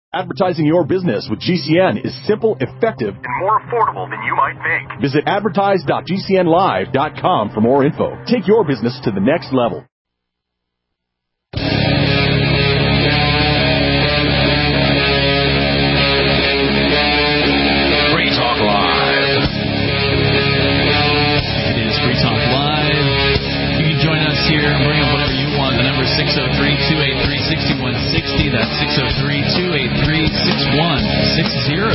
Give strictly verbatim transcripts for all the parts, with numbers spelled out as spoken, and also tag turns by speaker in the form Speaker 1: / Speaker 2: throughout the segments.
Speaker 1: Advertising your business with G C N is simple, effective, and more affordable than you might think. Visit advertise dot g c n live dot com for more info. Take your business to the next level.
Speaker 2: Free Talk Live.
Speaker 3: It is Free Talk Live. You can join us here and bring up whatever you want. The number is six oh three, two eight three, six one six oh. That's six oh three, two eight three, six one six oh.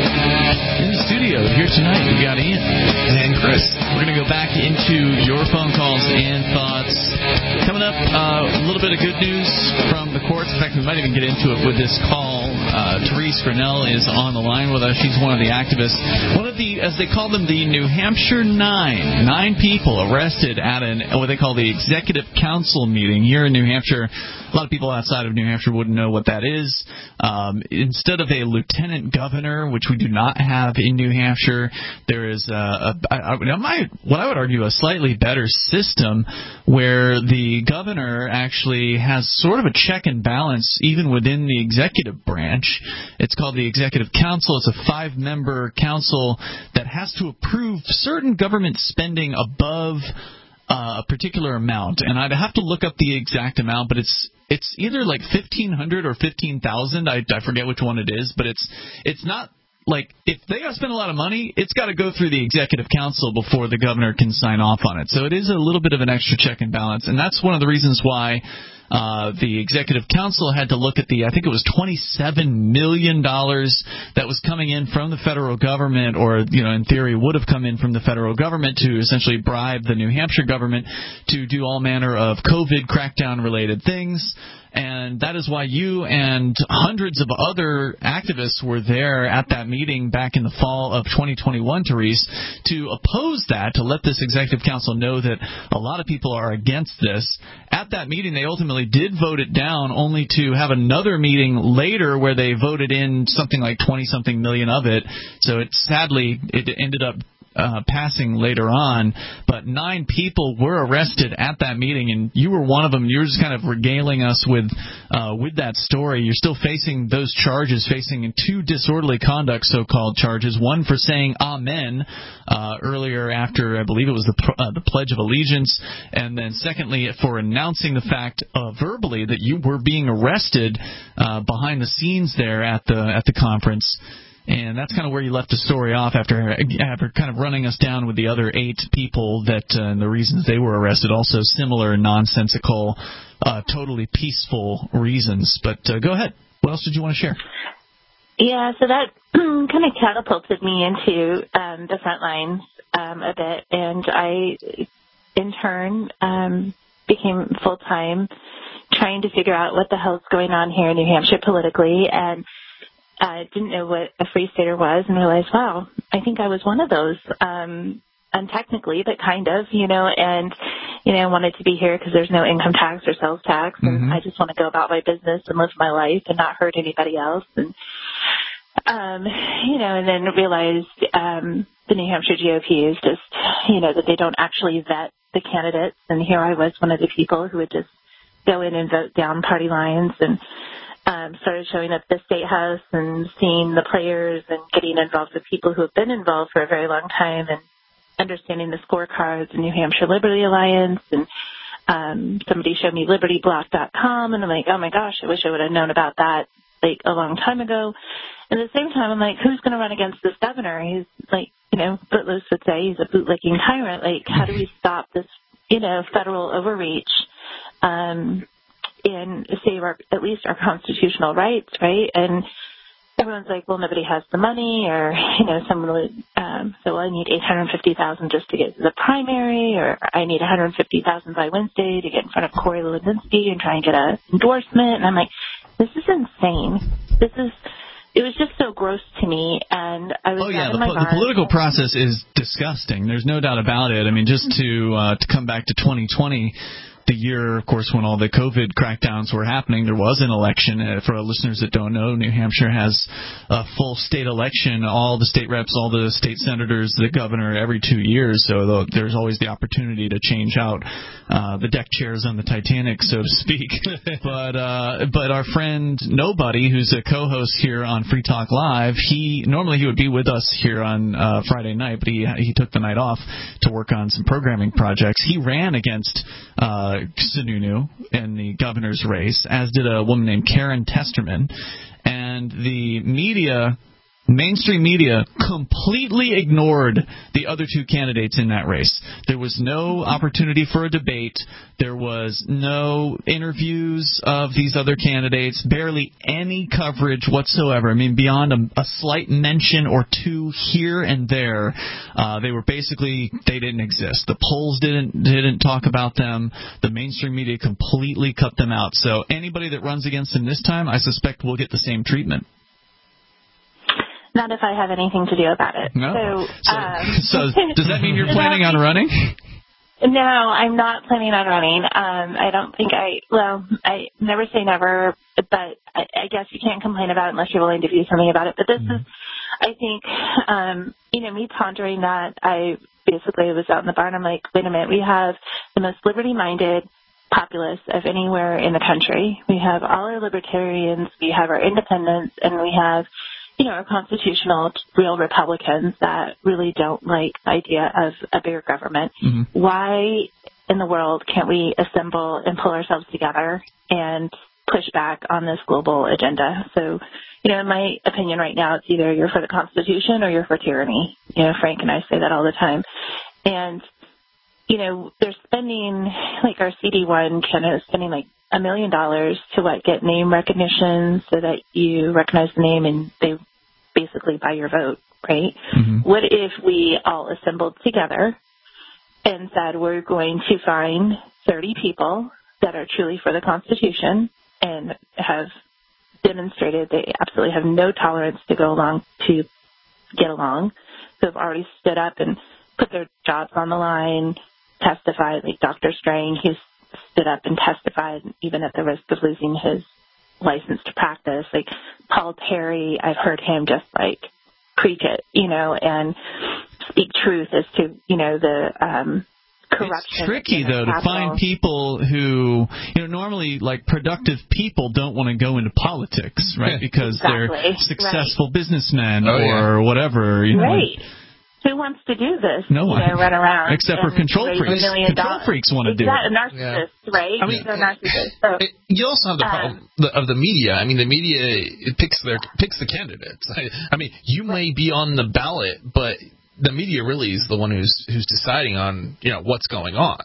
Speaker 3: In the studio here tonight, we got Ian and Chris. We're going to go back into your phone calls and thoughts. Coming up, uh, a little bit of good news from the courts. In fact, we might even get into it with this call. Uh, Therese Grinnell is on the line with us. She's one of the activists. One of the, as they call them, the New Hampshire Nine. Nine people arrested at an what they call the Executive Council meeting here in New Hampshire. A lot of people outside of New Hampshire wouldn't know what that is. Um, instead of a lieutenant governor, which we do not have in New Hampshire, there is a, a, a, a my, what I would argue a slightly better system where the governor actually has sort of a check and balance even within the executive branch. It's called the Executive Council. It's a five-member council that has to approve certain government spending above Uh, a particular amount, and I'd have to look up the exact amount, but it's it's either like fifteen hundred or fifteen thousand. I, I forget which one it is, but it's it's not like if they got to spend a lot of money, it's got to go through the Executive Council before the governor can sign off on it. So it is a little bit of an extra check and balance, and that's one of the reasons why Uh, the Executive Council had to look at the, I think it was twenty-seven million dollars that was coming in from the federal government, or, you know, in theory would have come in from the federal government to essentially bribe the New Hampshire government to do all manner of COVID crackdown-related things. And that is why you and hundreds of other activists were there at that meeting back in the fall of twenty twenty-one, Therese, to oppose that, to let this Executive Council know that a lot of people are against this. At that meeting, they ultimately did vote it down, only to have another meeting later where they voted in something like twenty-something million of it. So it sadly, it ended up Uh, passing later on, but nine people were arrested at that meeting, and you were one of them. You were just kind of regaling us with uh, with that story. You're still facing those charges, facing two disorderly conduct so-called charges, one for saying amen uh, earlier after, I believe it was the, uh, the Pledge of Allegiance, and then secondly for announcing the fact uh, verbally that you were being arrested uh, behind the scenes there at the at the conference. And that's kind of where you left the story off after after kind of running us down with the other eight people that uh, and the reasons they were arrested, also similar nonsensical, uh, totally peaceful reasons. But uh, go ahead. What else did you want to share?
Speaker 4: Yeah, so that kind of catapulted me into um, the front lines um, a bit, and I, in turn, um, became full-time trying to figure out what the hell's going on here in New Hampshire politically, and I uh, didn't know what a free stater was, and realized, wow, I think I was one of those, um, untechnically, but kind of, you know, and, you know, I wanted to be here because there's no income tax or sales tax, and mm-hmm. I just want to go about my business and live my life and not hurt anybody else, and, um, you know, and then realized um, the New Hampshire G O P is just, you know, that they don't actually vet the candidates, and here I was one of the people who would just go in and vote down party lines, and Um, started showing up at the State House and seeing the players and getting involved with people who have been involved for a very long time, and understanding the scorecards, the New Hampshire Liberty Alliance, and um, somebody showed me liberty block dot com, and I'm like, oh my gosh, I wish I would have known about that like a long time ago. And at the same time, I'm like, who's going to run against this governor? He's like, you know, Footloose would say, he's a bootlicking tyrant. Like, how do we stop this, you know, federal overreach? Um, and save our, at least our constitutional rights, right? And everyone's like, well, nobody has the money, or, you know, someone would, um, so well, I need eight hundred fifty thousand dollars just to get to the primary, or I need one hundred fifty thousand dollars by Wednesday to get in front of Corey Lewandowski and try and get an endorsement. And I'm like, this is insane. This is, it was just so gross to me, and I was
Speaker 3: oh yeah,
Speaker 4: the,
Speaker 3: po- the political process is disgusting. There's no doubt about it. I mean, just to uh, to come back to twenty twenty. the year, of course, when all the COVID crackdowns were happening, there was an election. Uh, for our listeners that don't know, New Hampshire has a full state election, all the state reps, all the state senators, the governor every two years. So there's always the opportunity to change out uh, the deck chairs on the Titanic, so to speak. but uh, but our friend Nobody, who's a co-host here on Free Talk Live, he normally he would be with us here on uh, Friday night, but he he took the night off to work on some programming projects. He ran against uh, Sununu in the governor's race, as did a woman named Karen Testerman, and the media. Mainstream media completely ignored the other two candidates in that race. There was no opportunity for a debate. There was no interviews of these other candidates, barely any coverage whatsoever. I mean, beyond a, a slight mention or two here and there, uh, they were basically, they didn't exist. The polls didn't didn't talk about them. The mainstream media completely cut them out. So anybody that runs against them this time, I suspect will get the same treatment.
Speaker 4: Not if I have anything to do about it.
Speaker 3: No.
Speaker 4: So,
Speaker 3: so,
Speaker 4: um,
Speaker 3: so does that mean you're planning on running?
Speaker 4: No, I'm not planning on running. Um, I don't think I, well, I never say never, but I, I guess you can't complain about it unless you're willing to do something about it. But this mm-hmm. is, I think, um, you know, me pondering that, I basically was out in the barn. I'm like, wait a minute, we have the most liberty-minded populace of anywhere in the country. We have all our libertarians, we have our independents, and we have, you know, our constitutional real Republicans that really don't like the idea of a bigger government. Mm-hmm. Why in the world can't we assemble and pull ourselves together and push back on this global agenda? So, you know, in my opinion right now, it's either you're for the Constitution or you're for tyranny. You know, Frank and I say that all the time. And, you know, they're spending, like our C D one Canada is spending like a million dollars to what, get name recognition so that you recognize the name and they basically buy your vote, right? Mm-hmm. What if we all assembled together and said we're going to find thirty people that are truly for the Constitution and have demonstrated they absolutely have no tolerance to go along to get along, who have already stood up and put their jobs on the line, testified, like Doctor Strang, who's stood up and testified even at the risk of losing his license to practice. Like Paul Terry, I've heard him just like preach it, you know, and speak truth as to, you know, the um, corruption.
Speaker 3: It's tricky, though, to find people who, you know, normally, like, productive people don't want to go into politics, right, because
Speaker 4: exactly.
Speaker 3: they're successful right. businessmen
Speaker 4: oh,
Speaker 3: or
Speaker 4: yeah.
Speaker 3: whatever. You know.
Speaker 4: Right. Who wants to do this?
Speaker 3: No one.
Speaker 4: You know, run around.
Speaker 3: Except for control freaks. Control dollars. freaks want to do it.
Speaker 4: Narcissists, yeah. right?
Speaker 2: I mean,
Speaker 4: They're narcissists. So,
Speaker 2: it, you also have the problem um, of the media. I mean, the media it picks their picks the candidates. I, I mean, you may be on the ballot, but the media really is the one who's who's deciding on, you know, what's going on.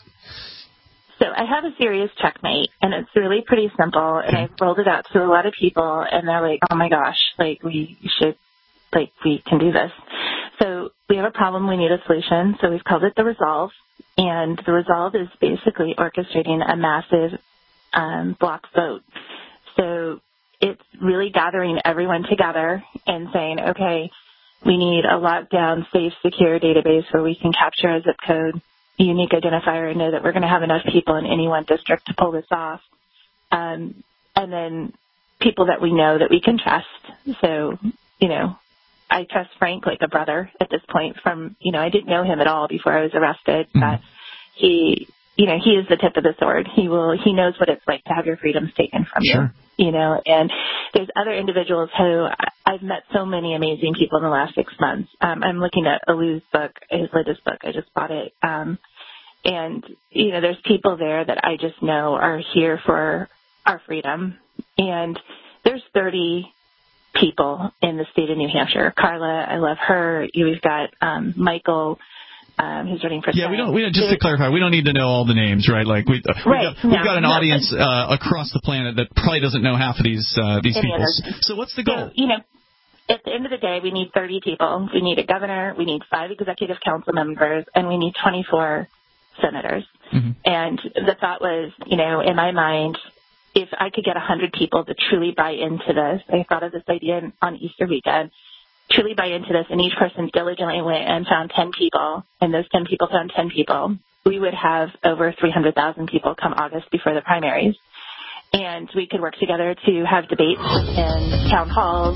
Speaker 4: So I have a serious checkmate, and it's really pretty simple, and I've rolled it out to a lot of people, and they're like, oh, my gosh, like, we should, like, we can do this. So we have a problem. We need a solution. So we've called it the Resolve. And the Resolve is basically orchestrating a massive um, block vote. So it's really gathering everyone together and saying, okay, we need a lockdown, safe, secure database where we can capture a zip code, a unique identifier, and know that we're going to have enough people in any one district to pull this off. Um, and then people that we know that we can trust. So, you know, I trust Frank like a brother at this point from, you know, I didn't know him at all before I was arrested, mm-hmm. but he, you know, he is the tip of the sword. He will, he knows what it's like to have your freedoms taken from
Speaker 3: sure.
Speaker 4: you, you know, and there's other individuals who I've met so many amazing people in the last six months. Um, I'm looking at Alu's book, his latest book. I just bought it. Um, and, you know, there's people there that I just know are here for our freedom. And there's thirty people in the state of New Hampshire. Carla, I love her. We've got um, Michael, um, who's running for
Speaker 3: yeah.
Speaker 4: Senate.
Speaker 3: We don't. We don't. Just to clarify, we don't need to know all the names, right? Like we, uh,
Speaker 4: right.
Speaker 3: we've got, we've
Speaker 4: no,
Speaker 3: got an
Speaker 4: no,
Speaker 3: audience uh, across the planet that probably doesn't know half of these uh, these people. So what's the goal?
Speaker 4: So, you know, at the end of the day, we need thirty people. We need a governor. We need five executive council members, and we need twenty-four senators. Mm-hmm. And the thought was, you know, in my mind, if I could get one hundred people to truly buy into this, I thought of this idea on Easter weekend, truly buy into this, and each person diligently went and found ten people, and those ten people found ten people, we would have over three hundred thousand people come August before the primaries. And we could work together to have debates and town halls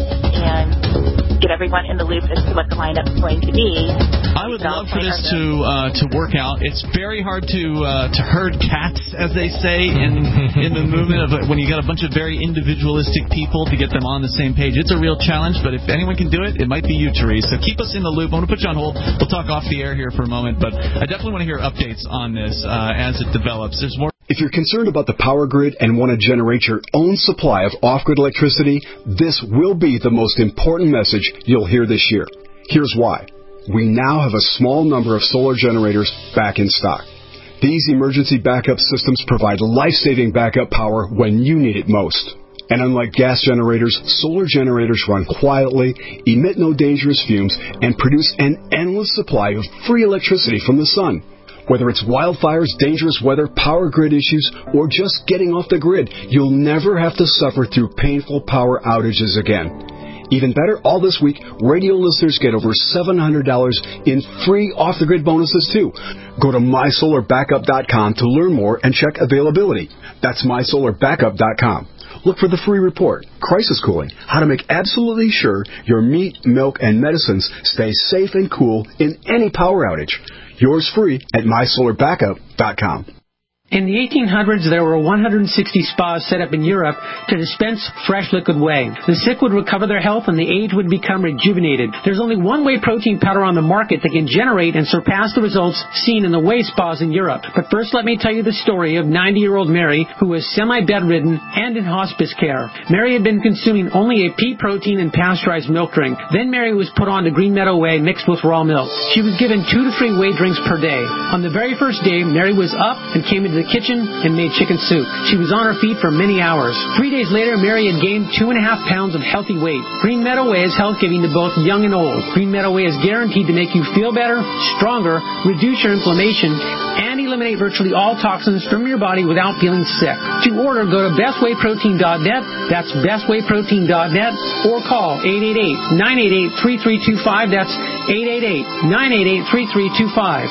Speaker 4: and get everyone in the loop as to what the lineup is going to be.
Speaker 3: I would love for this to uh, to work out. It's very hard to uh, to herd cats, as they say in in the movement of when you got a bunch of very individualistic people to get them on the same page. It's a real challenge, but if anyone can do it, it might be you, Therese. So keep us in the loop. I'm going to put you on hold. We'll talk off the air here for a moment, but I definitely want to hear updates on this uh, as it develops. There's more.
Speaker 5: If you're concerned about the power grid and want to generate your own supply of off-grid electricity, this will be the most important message you'll hear this year. Here's why. We now have a small number of solar generators back in stock. These emergency backup systems provide life-saving backup power when you need it most. And unlike gas generators, solar generators run quietly, emit no dangerous fumes, and produce an endless supply of free electricity from the sun. Whether it's wildfires, dangerous weather, power grid issues, or just getting off the grid, you'll never have to suffer through painful power outages again. Even better, all this week, radio listeners get over seven hundred dollars in free off-the-grid bonuses, too. Go to my solar backup dot com to learn more and check availability. That's my solar backup dot com. Look for the free report, Crisis Cooling, how to make absolutely sure your meat, milk, and medicines stay safe and cool in any power outage. Yours free at my solar backup dot com.
Speaker 6: In the eighteen hundreds, there were one hundred sixty spas set up in Europe to dispense fresh liquid whey. The sick would recover their health and the aged would become rejuvenated. There's only one whey protein powder on the market that can generate and surpass the results seen in the whey spas in Europe. But first, let me tell you the story of ninety-year-old Mary, who was semi-bedridden and in hospice care. Mary had been consuming only a pea protein and pasteurized milk drink. Then Mary was put on to Green Meadow Whey mixed with raw milk. She was given two to three whey drinks per day. On the very first day, Mary was up and came into the kitchen and made chicken soup. She was on her feet for many hours. Three days later, Mary had gained two and a half pounds of healthy weight. Green Meadow Whey is health-giving to both young and old. Green Meadow Whey is guaranteed to make you feel better, stronger, reduce your inflammation, and eliminate virtually all toxins from your body without feeling sick. To order, go to best whey protein dot net. That's best whey protein dot net, or call eight eight eight, nine eight eight, three three two five. That's eight eight eight, nine eight eight, three three two five.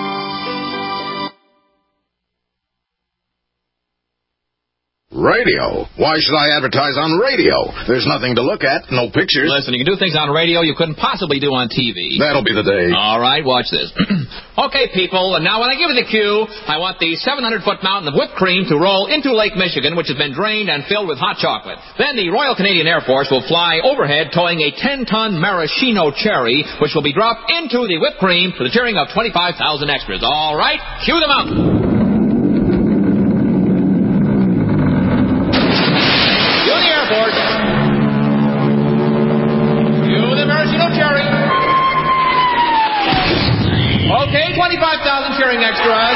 Speaker 7: Radio. Why should I advertise on radio? There's nothing to look at, no pictures.
Speaker 8: Listen, you can do things on radio you couldn't possibly do on T V.
Speaker 7: That'll be the day.
Speaker 8: All right, watch this. Okay, people, and now when I give you the cue, I want the seven hundred foot mountain of whipped cream to roll into Lake Michigan, which has been drained and filled with hot chocolate. Then the Royal Canadian Air Force will fly overhead towing a ten ton maraschino cherry, which will be dropped into the whipped cream for the cheering of twenty-five thousand extras. All right, cue the mountain. Okay, twenty-five thousand cheering extras.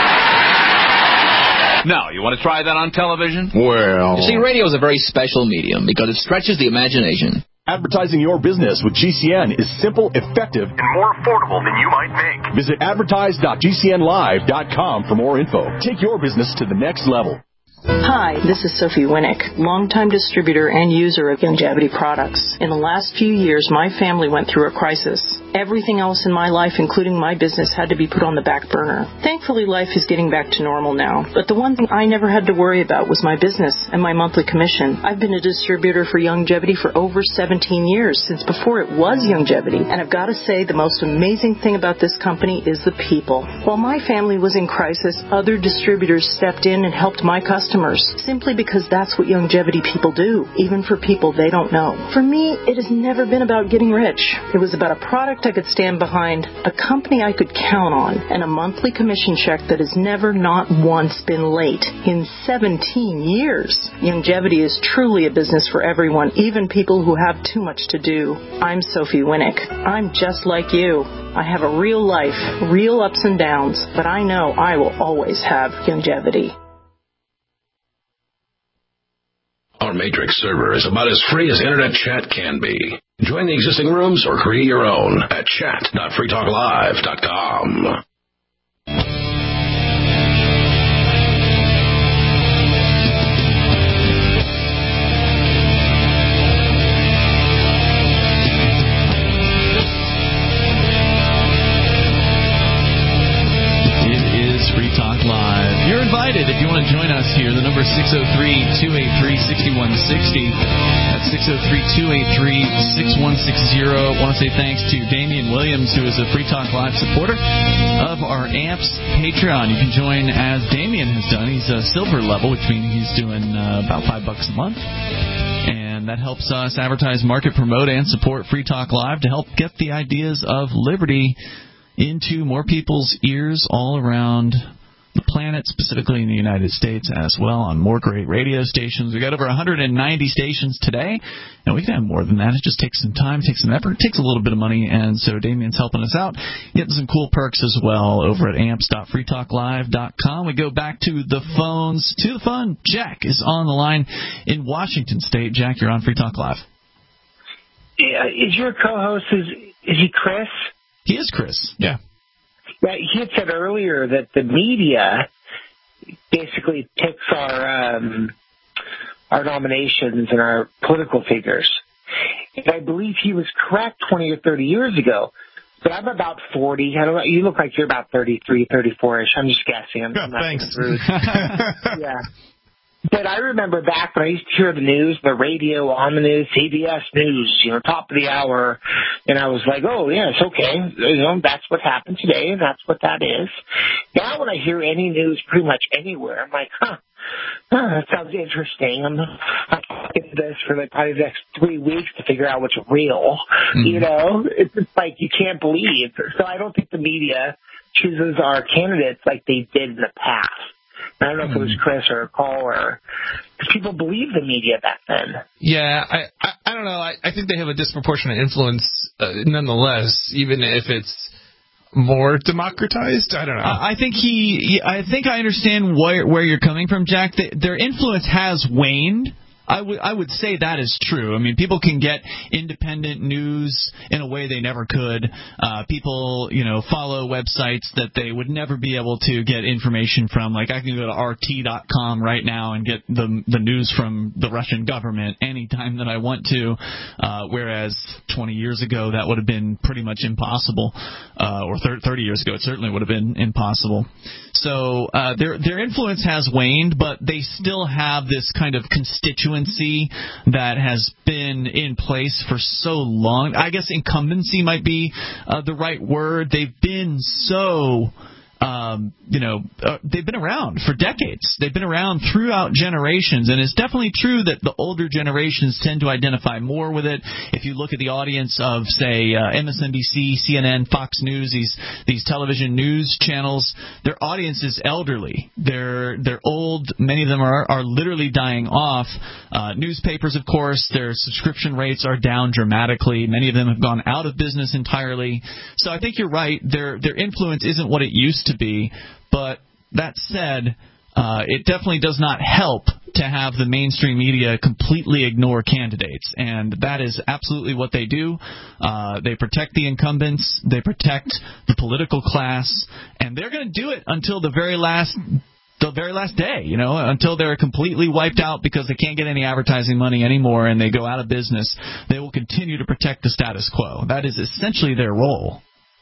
Speaker 9: Now, you want to try that on television?
Speaker 7: Well...
Speaker 8: You see, radio is a very special medium because it stretches the imagination.
Speaker 1: Advertising your business with G C N is simple, effective, and more affordable than you might think. Visit advertise dot G C N live dot com for more info. Take your business to the next level.
Speaker 10: Hi, this is Sophie Winnick, longtime distributor and user of Youngevity products. In the last few years, my family went through a crisis. Everything else in my life, including my business, had to be put on the back burner. Thankfully, life is getting back to normal now. But the one thing I never had to worry about was my business and my monthly commission. I've been a distributor for Youngevity for over seventeen years, since before it was Youngevity. And I've got to say, the most amazing thing about this company is the people. While my family was in crisis, other distributors stepped in and helped my customers, simply because that's what Youngevity people do, even for people they don't know. For me, it has never been about getting rich. It was about a product I could stand behind, a company I could count on, and a monthly commission check that has never not once been late in seventeen years. Youngevity is truly a business for everyone, even people who have too much to do. I'm Sophie Winnick. I'm just like you. I have a real life, real ups and downs, but I know I will always have Youngevity.
Speaker 11: Our Matrix server is about as free as internet chat can be. Join the existing rooms or create your own at chat dot free talk live dot com.
Speaker 3: It six oh three, two eight three, six one six oh. That's six oh three, two eight three, six one six oh. I want to say thanks to Damian Williams, who is a Free Talk Live supporter of our A M P S Patreon. You can join as Damian has done. He's a silver level, which means he's doing uh, about five bucks a month. And that helps us advertise, market, promote, and support Free Talk Live to help get the ideas of liberty into more people's ears all around the planet, specifically in the United States as well, on more great radio stations. We've got over one hundred ninety stations today, and we can have more than that. It just takes some time, takes some effort, takes a little bit of money, and so Damian's helping us out, getting some cool perks as well over at amps dot free talk live dot com. We go back to the phones, to the phone. Jack is on the line in Washington State. Jack, you're on Free Talk Live.
Speaker 6: Yeah, is your co-host, is, is he Chris?
Speaker 2: He is Chris, yeah.
Speaker 6: Yeah, he had said earlier that the media basically picks our um, our nominations and our political figures. And I believe he was correct twenty or thirty years ago. But I'm about forty. I don't know. You look like you're about thirty-three, thirty-four-ish. I'm just guessing. I'm,
Speaker 2: oh,
Speaker 6: I'm not
Speaker 2: thanks.
Speaker 6: rude. Yeah. But I remember back when I used to hear the news, the radio on the news, C B S News, you know, top of the hour, and I was like, oh, yeah, it's okay. You know, that's what happened today, and that's what that is. Now when I hear any news pretty much anywhere, I'm like, huh, huh that sounds interesting. I'm, I'm talking to this for like probably the next three weeks to figure out what's real. Mm-hmm. You know, it's just like you can't believe. So I don't think the media chooses our candidates like they did in the past. I don't know if it was Chris or a call or because people believe the media back then.
Speaker 2: Yeah, I I, I don't know. I, I think they have a disproportionate influence uh, nonetheless, even if it's more democratized. I don't know.
Speaker 3: I think he. I think I understand where where you're coming from, Jack. They, their influence has waned. I would I would say that is true. I mean, people can get independent news in a way they never could. Uh, people, you know, follow websites that they would never be able to get information from. Like I can go to R T dot com right now and get the the news from the Russian government anytime that I want to. Uh, whereas twenty years ago that would have been pretty much impossible, uh, or thirty years ago it certainly would have been impossible. So uh, their their influence has waned, but they still have this kind of constituency that has been in place for so long. I guess incumbency might be uh, the right word. They've been so... Um, you know, uh, they've been around for decades. They've been around throughout generations, and it's definitely true that the older generations tend to identify more with it. If you look at the audience of, say, uh, M S N B C, C N N, Fox News, these these television news channels, their audience is elderly. They're they're old. Many of them are are literally dying off. Uh, newspapers, of course, their subscription rates are down dramatically. Many of them have gone out of business entirely. So I think you're right. Their their influence isn't what it used to be, but that said, uh, it definitely does not help to have the mainstream media completely ignore candidates, and that is absolutely what they do. Uh, they protect the incumbents, they protect the political class, and they're going to do it until the very last the very last day, you know, until they're completely wiped out because they can't get any advertising money anymore and they go out of business. They will continue to protect the status quo. That is essentially their role.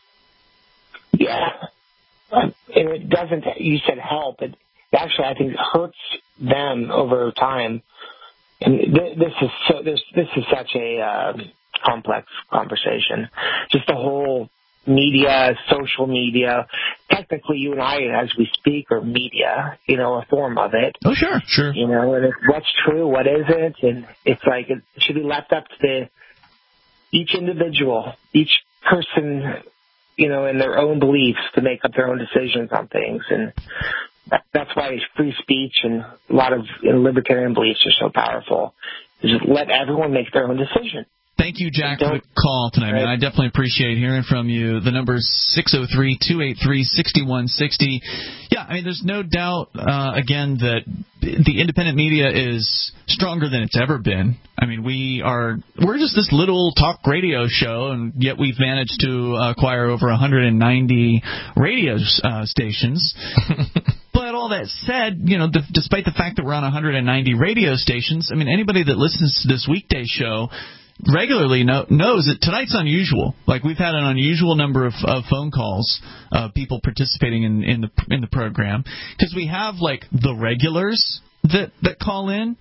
Speaker 6: Yeah. And it doesn't, you said help, it actually, I think, hurts them over time. And this is so, this, this is such a uh, complex conversation. Just the whole media, social media. Technically, you and I, as we speak, are media, you know, a form of it.
Speaker 2: Oh, sure, sure.
Speaker 6: You know, and it's what's true, what isn't, and it's like it should be left up to the, each individual, each person, you know, in their own beliefs to make up their own decisions on things. And that, that's why free speech and a lot of you know, libertarian beliefs are so powerful. Just let everyone make their own decision.
Speaker 3: Thank you, Jack, for the call tonight, man. I definitely appreciate hearing from you. The number is six oh three, two eight three, six one six oh. Yeah, I mean, there's no doubt, uh, again, that the independent media is stronger than it's ever been. I mean, we are, we're just this little talk radio show, and yet we've managed to acquire over one hundred ninety radio uh, stations. But all that said, you know, d- despite the fact that we're on one hundred ninety radio stations, I mean, anybody that listens to this weekday show regularly know, knows that tonight's unusual. Like, we've had an unusual number of, of phone calls, uh, people participating in, in the in the program, because we have, like, the regulars, that that call in,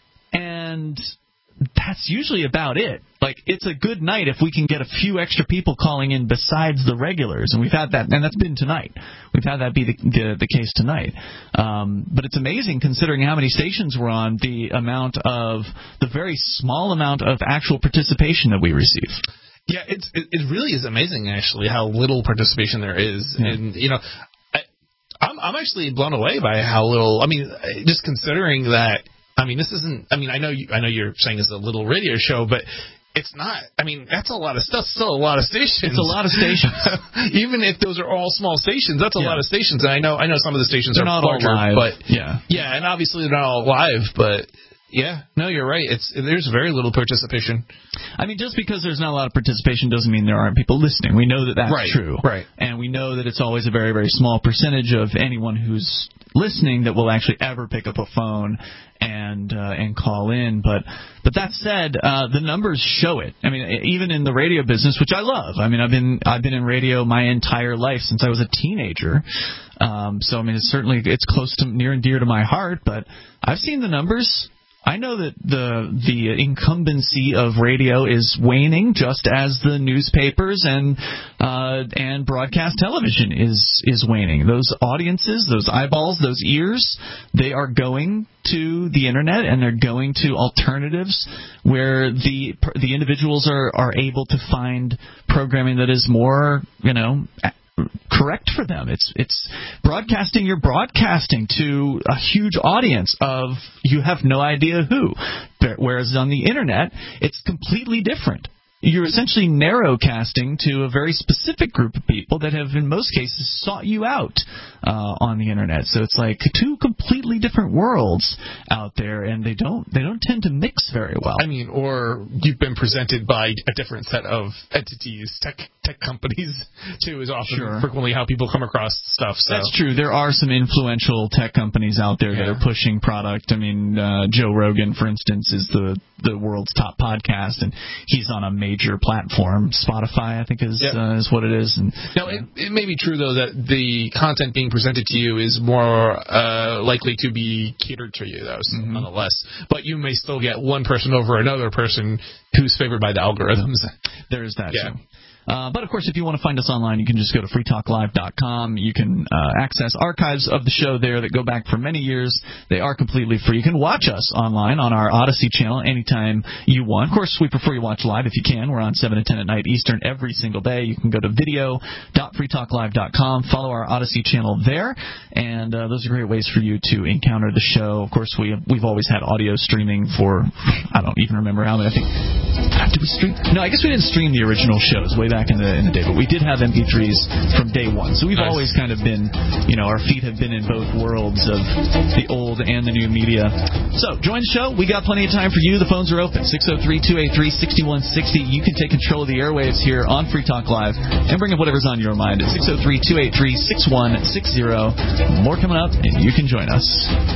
Speaker 3: and that's usually about it. Like, it's a good night if we can get a few extra people calling in besides the regulars, and we've had that, and that's been tonight. We've had that be the the, the case tonight. Um, but it's amazing, considering how many stations we're on, the amount of, the very small amount of actual participation that we receive.
Speaker 2: Yeah, it's, it, it really is amazing, actually, how little participation there is. Yeah. And, you know, I, I'm, I'm actually blown away by how little, I mean, just considering that, I mean, this isn't, I mean, I know you, I know you're saying it's a little radio show, but it's not. I mean, that's a lot of stuff. Still a lot of stations.
Speaker 3: It's a lot of stations.
Speaker 2: Even if those are all small stations, that's a
Speaker 3: yeah.
Speaker 2: lot of stations. And I know, I know some of the stations
Speaker 3: they're
Speaker 2: are
Speaker 3: not
Speaker 2: larger,
Speaker 3: all live.
Speaker 2: but
Speaker 3: yeah,
Speaker 2: yeah, and obviously they're not all live, but. Yeah, no, you're right. It's there's very little participation.
Speaker 3: I mean, just because there's not a lot of participation doesn't mean there aren't people listening. We know that that's
Speaker 2: right,
Speaker 3: true.
Speaker 2: Right.
Speaker 3: And we know that it's always a very, very small percentage of anyone who's listening that will actually ever pick up a phone and uh, and call in. But but that said, uh, the numbers show it. I mean, even in the radio business, which I love. I mean, I've been I've been in radio my entire life since I was a teenager. Um, so I mean, it's certainly it's close to near and dear to my heart. But I've seen the numbers. I know that the the incumbency of radio is waning, just as the newspapers and uh, and broadcast television is is waning. Those audiences, those eyeballs, those ears, they are going to the internet, and they're going to alternatives where the the individuals are, are able to find programming that is more, you know, correct for them. It's it's broadcasting. You're broadcasting to a huge audience of you have no idea who. Whereas on the internet, it's completely different. You're essentially narrowcasting to a very specific group of people that have, in most cases, sought you out uh, on the internet. So it's like two completely different worlds out there, and they don't they don't tend to mix very well.
Speaker 2: I mean, or you've been presented by a different set of entities, tech tech companies, too, is often
Speaker 3: sure.
Speaker 2: frequently how people come across stuff. So.
Speaker 3: That's true. There are some influential tech companies out there yeah. that are pushing product. I mean, uh, Joe Rogan, for instance, is the the world's top podcast, and he's on a major major platform. Spotify, I think, is yep. uh, is what it is. And
Speaker 2: now, it, it may be true, though, that the content being presented to you is more uh, likely to be catered to you, though, mm-hmm. nonetheless. But you may still get one person over another person who's favored by the algorithms.
Speaker 3: There is that,
Speaker 2: yeah.
Speaker 3: too. Uh, but, of course, if you want to find us online, you can just go to free talk live dot com. You can uh, access archives of the show there that go back for many years. They are completely free. You can watch us online on our Odyssey channel anytime you want. Of course, we prefer you watch live if you can. We're on seven to ten at night Eastern every single day. You can go to video dot free talk live dot com. Follow our Odyssey channel there, and uh, those are great ways for you to encounter the show. Of course, we, we've always had audio streaming for, I don't even remember how many. I think, did we stream? No, I guess we didn't stream the original shows way back in the in the day, but we did have M P threes from day one. So we've nice. always kind of been, you know, our feet have been in both worlds of the old and the new media. So join the show. We got plenty of time for you. The phones are open. six oh three, two eight three, six one six oh. You can take control of the airwaves here on Free Talk Live and bring up whatever's on your mind at six oh three, two eight three, six one six oh. More coming up, and you can join us.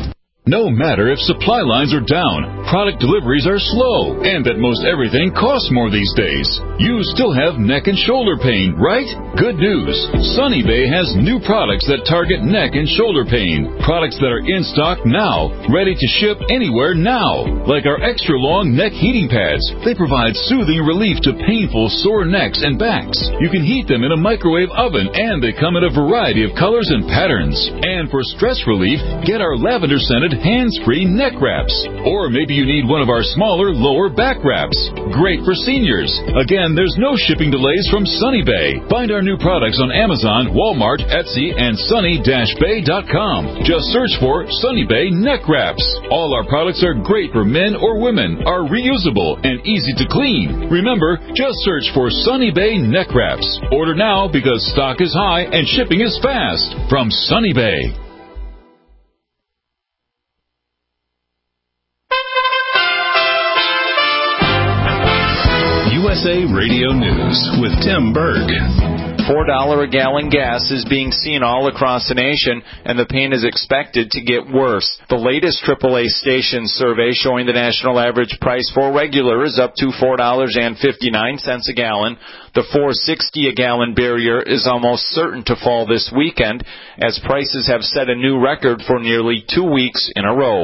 Speaker 12: No matter if supply lines are down, product deliveries are slow, and that most everything costs more these days, you still have neck and shoulder pain, right? Good news. Sunny Bay has new products that target neck and shoulder pain. Products that are in stock now, ready to ship anywhere now. Like our extra long neck heating pads. They provide soothing relief to painful sore necks and backs. You can heat them in a microwave oven, and they come in a variety of colors and patterns. And for stress relief, get our lavender scented hands-free neck wraps. Or maybe you need one of our smaller lower back wraps. Great for seniors. Again, there's no shipping delays from Sunny Bay. Find our new products on Amazon, Walmart, Etsy, and sunny dash bay dot com. Just search for Sunny Bay neck wraps. All our products are great for men or women, are reusable, and easy to clean. Remember, just search for Sunny Bay neck wraps. Order now because stock is high and shipping is fast. From Sunny Bay. U S A Radio News with Tim Berg.
Speaker 13: four dollars a gallon gas is being seen all across the nation, and the pain is expected to get worse. The latest triple A station survey showing the national average price for regular is up to four dollars and fifty-nine cents a gallon. The four dollars and sixty cents a gallon barrier is almost certain to fall this weekend, as prices have set a new record for nearly two weeks in a row.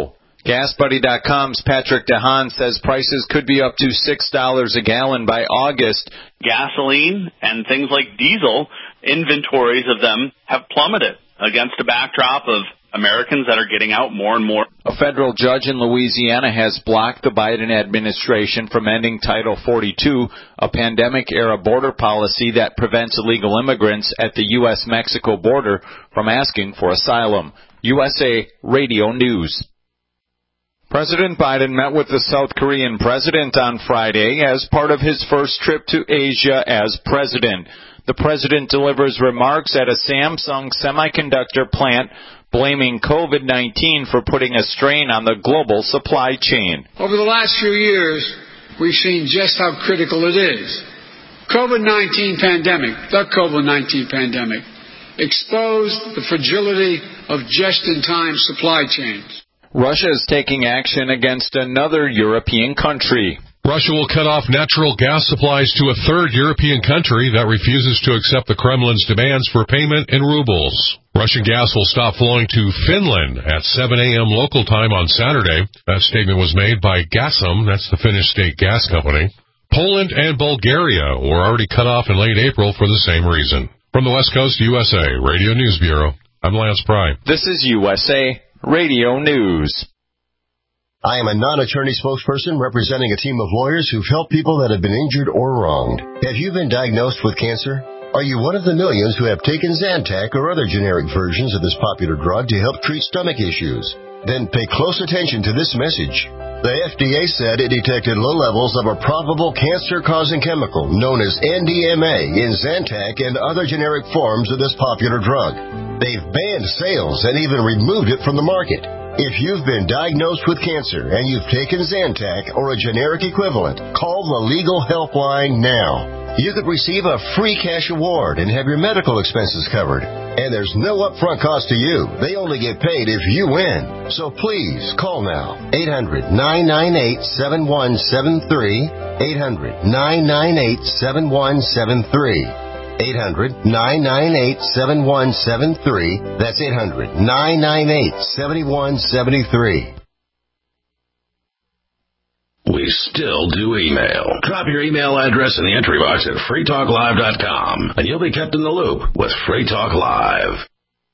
Speaker 13: Gas Buddy dot com's Patrick DeHaan says prices could be up to six dollars a gallon by August.
Speaker 14: Gasoline and things like diesel, inventories of them have plummeted against a backdrop of Americans that are getting out more and more.
Speaker 13: A federal judge in Louisiana has blocked the Biden administration from ending Title forty-two, a pandemic-era border policy that prevents illegal immigrants at the U S Mexico border from asking for asylum. U S A Radio News. President Biden met with the South Korean president on Friday as part of his first trip to Asia as president. The president delivers remarks at a Samsung semiconductor plant, blaming COVID nineteen for putting a strain on the global supply chain.
Speaker 15: Over the last few years, we've seen just how critical it is. COVID nineteen pandemic, the COVID nineteen pandemic, exposed the fragility of just-in-time supply chains.
Speaker 13: Russia is taking action against another European country.
Speaker 16: Russia will cut off natural gas supplies to a third European country that refuses to accept the Kremlin's demands for payment in rubles. Russian gas will stop flowing to Finland at seven a.m. local time on Saturday. That statement was made by Gazprom, that's the Finnish state gas company. Poland and Bulgaria were already cut off in late April for the same reason. From the West Coast, U S A Radio News Bureau, I'm Lance Pry.
Speaker 13: This is U S A Radio News.
Speaker 17: I am a non-attorney spokesperson representing a team of lawyers who've helped people that have been injured or wronged. Have you been diagnosed with cancer? Are you one of the millions who have taken Zantac or other generic versions of this popular drug to help treat stomach issues? Then pay close attention to this message. The F D A said it detected low levels of a probable cancer-causing chemical known as N D M A in Zantac and other generic forms of this popular drug. They've banned sales and even removed it from the market. If you've been diagnosed with cancer and you've taken Zantac or a generic equivalent, call the Legal Helpline now. You could receive a free cash award and have your medical expenses covered. And there's no upfront cost to you. They only get paid if you win. So please, call now. eight hundred, nine nine eight, seven one seven three. eight hundred, nine nine eight, seven one seven three. eight hundred, nine nine eight, seven one seven three. That's eight hundred, nine nine eight, seven one seven three.
Speaker 11: We still do email. Drop your email address in the entry box at free talk live dot com, and you'll be kept in the loop with Free Talk Live.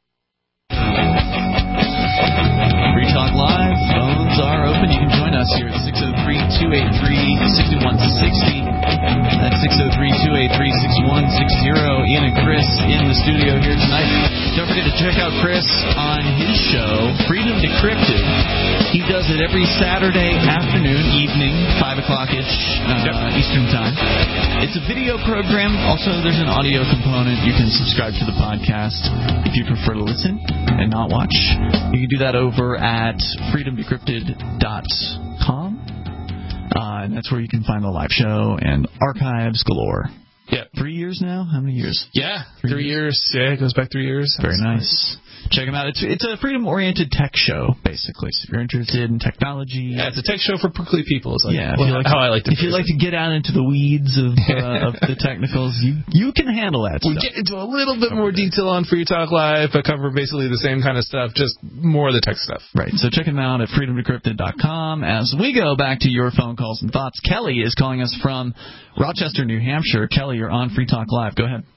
Speaker 3: Free Talk Live. Phones are open. You can join us here at six oh three, two eight three, six one six oh. That's six oh three, two eight three, six one six oh. Ian and Chris in the studio here tonight. Don't forget to check out Chris on his show, Freedom Decrypted. He does it every Saturday afternoon, evening, five o'clock-ish uh, Eastern Time. It's a video program. Also, there's an audio component. You can subscribe to the podcast if you prefer to listen and not watch. You can do that over at freedom decrypted dot com. Uh, and that's where you can find the live show and archives galore.
Speaker 2: Yeah.
Speaker 3: Three years now? How many years?
Speaker 2: Yeah, three, three years. years. Yeah, it goes back three years.
Speaker 3: Very nice. Check them out. It's it's a freedom-oriented tech show, basically. So if you're interested in technology,
Speaker 2: yeah, it's a tech show for prickly people. Is like,
Speaker 3: yeah,
Speaker 2: well,
Speaker 3: like
Speaker 2: how
Speaker 3: to,
Speaker 2: I like to.
Speaker 3: If you like to get out into the weeds of uh, of the technicals, you you can handle that.
Speaker 2: We
Speaker 3: stuff.
Speaker 2: get into a little bit more detail on Free Talk Live, but cover basically the same kind of stuff, just more of the tech stuff.
Speaker 3: Right. So check them out at freedom decrypted dot com. As we go back to your phone calls and thoughts, Kelly is calling us from Rochester, New Hampshire. Kelly, you're on Free Talk Live. Go ahead.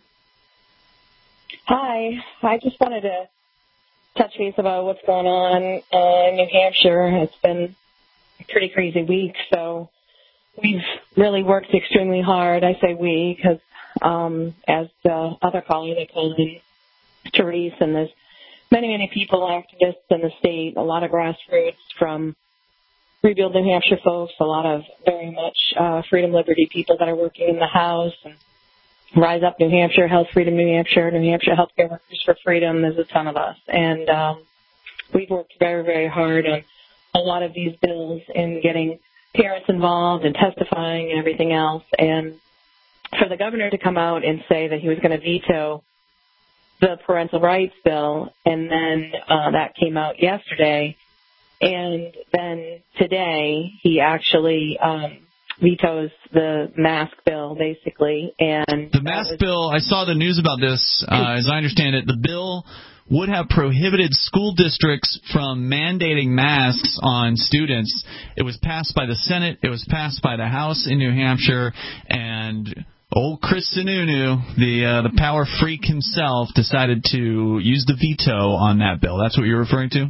Speaker 18: Hi. I just wanted to touch base about what's going on uh, in New Hampshire. It's been a pretty crazy week, so we've really worked extremely hard. I say we because, um, as the other caller they called in, Therese, and there's many, many people, activists in the state, a lot of grassroots from Rebuild New Hampshire folks, a lot of very much uh, Freedom Liberty people that are working in the House, and Rise Up New Hampshire, Health Freedom New Hampshire, New Hampshire Healthcare Workers for Freedom. There's a ton of us. And um, we've worked very, very hard on a lot of these bills in getting parents involved and testifying and everything else. And for the governor to come out and say that he was going to veto the parental rights bill, and then uh, that came out yesterday, and then today he actually um, vetoes the mask bill, basically. And
Speaker 3: the mask was- bill, I saw the news about this. Uh, as I understand it, the bill would have prohibited school districts from mandating masks on students. It was passed by the Senate. It was passed by the House in New Hampshire, and old Chris Sununu, the uh, the power freak himself, decided to use the veto on that bill. That's what you're referring to?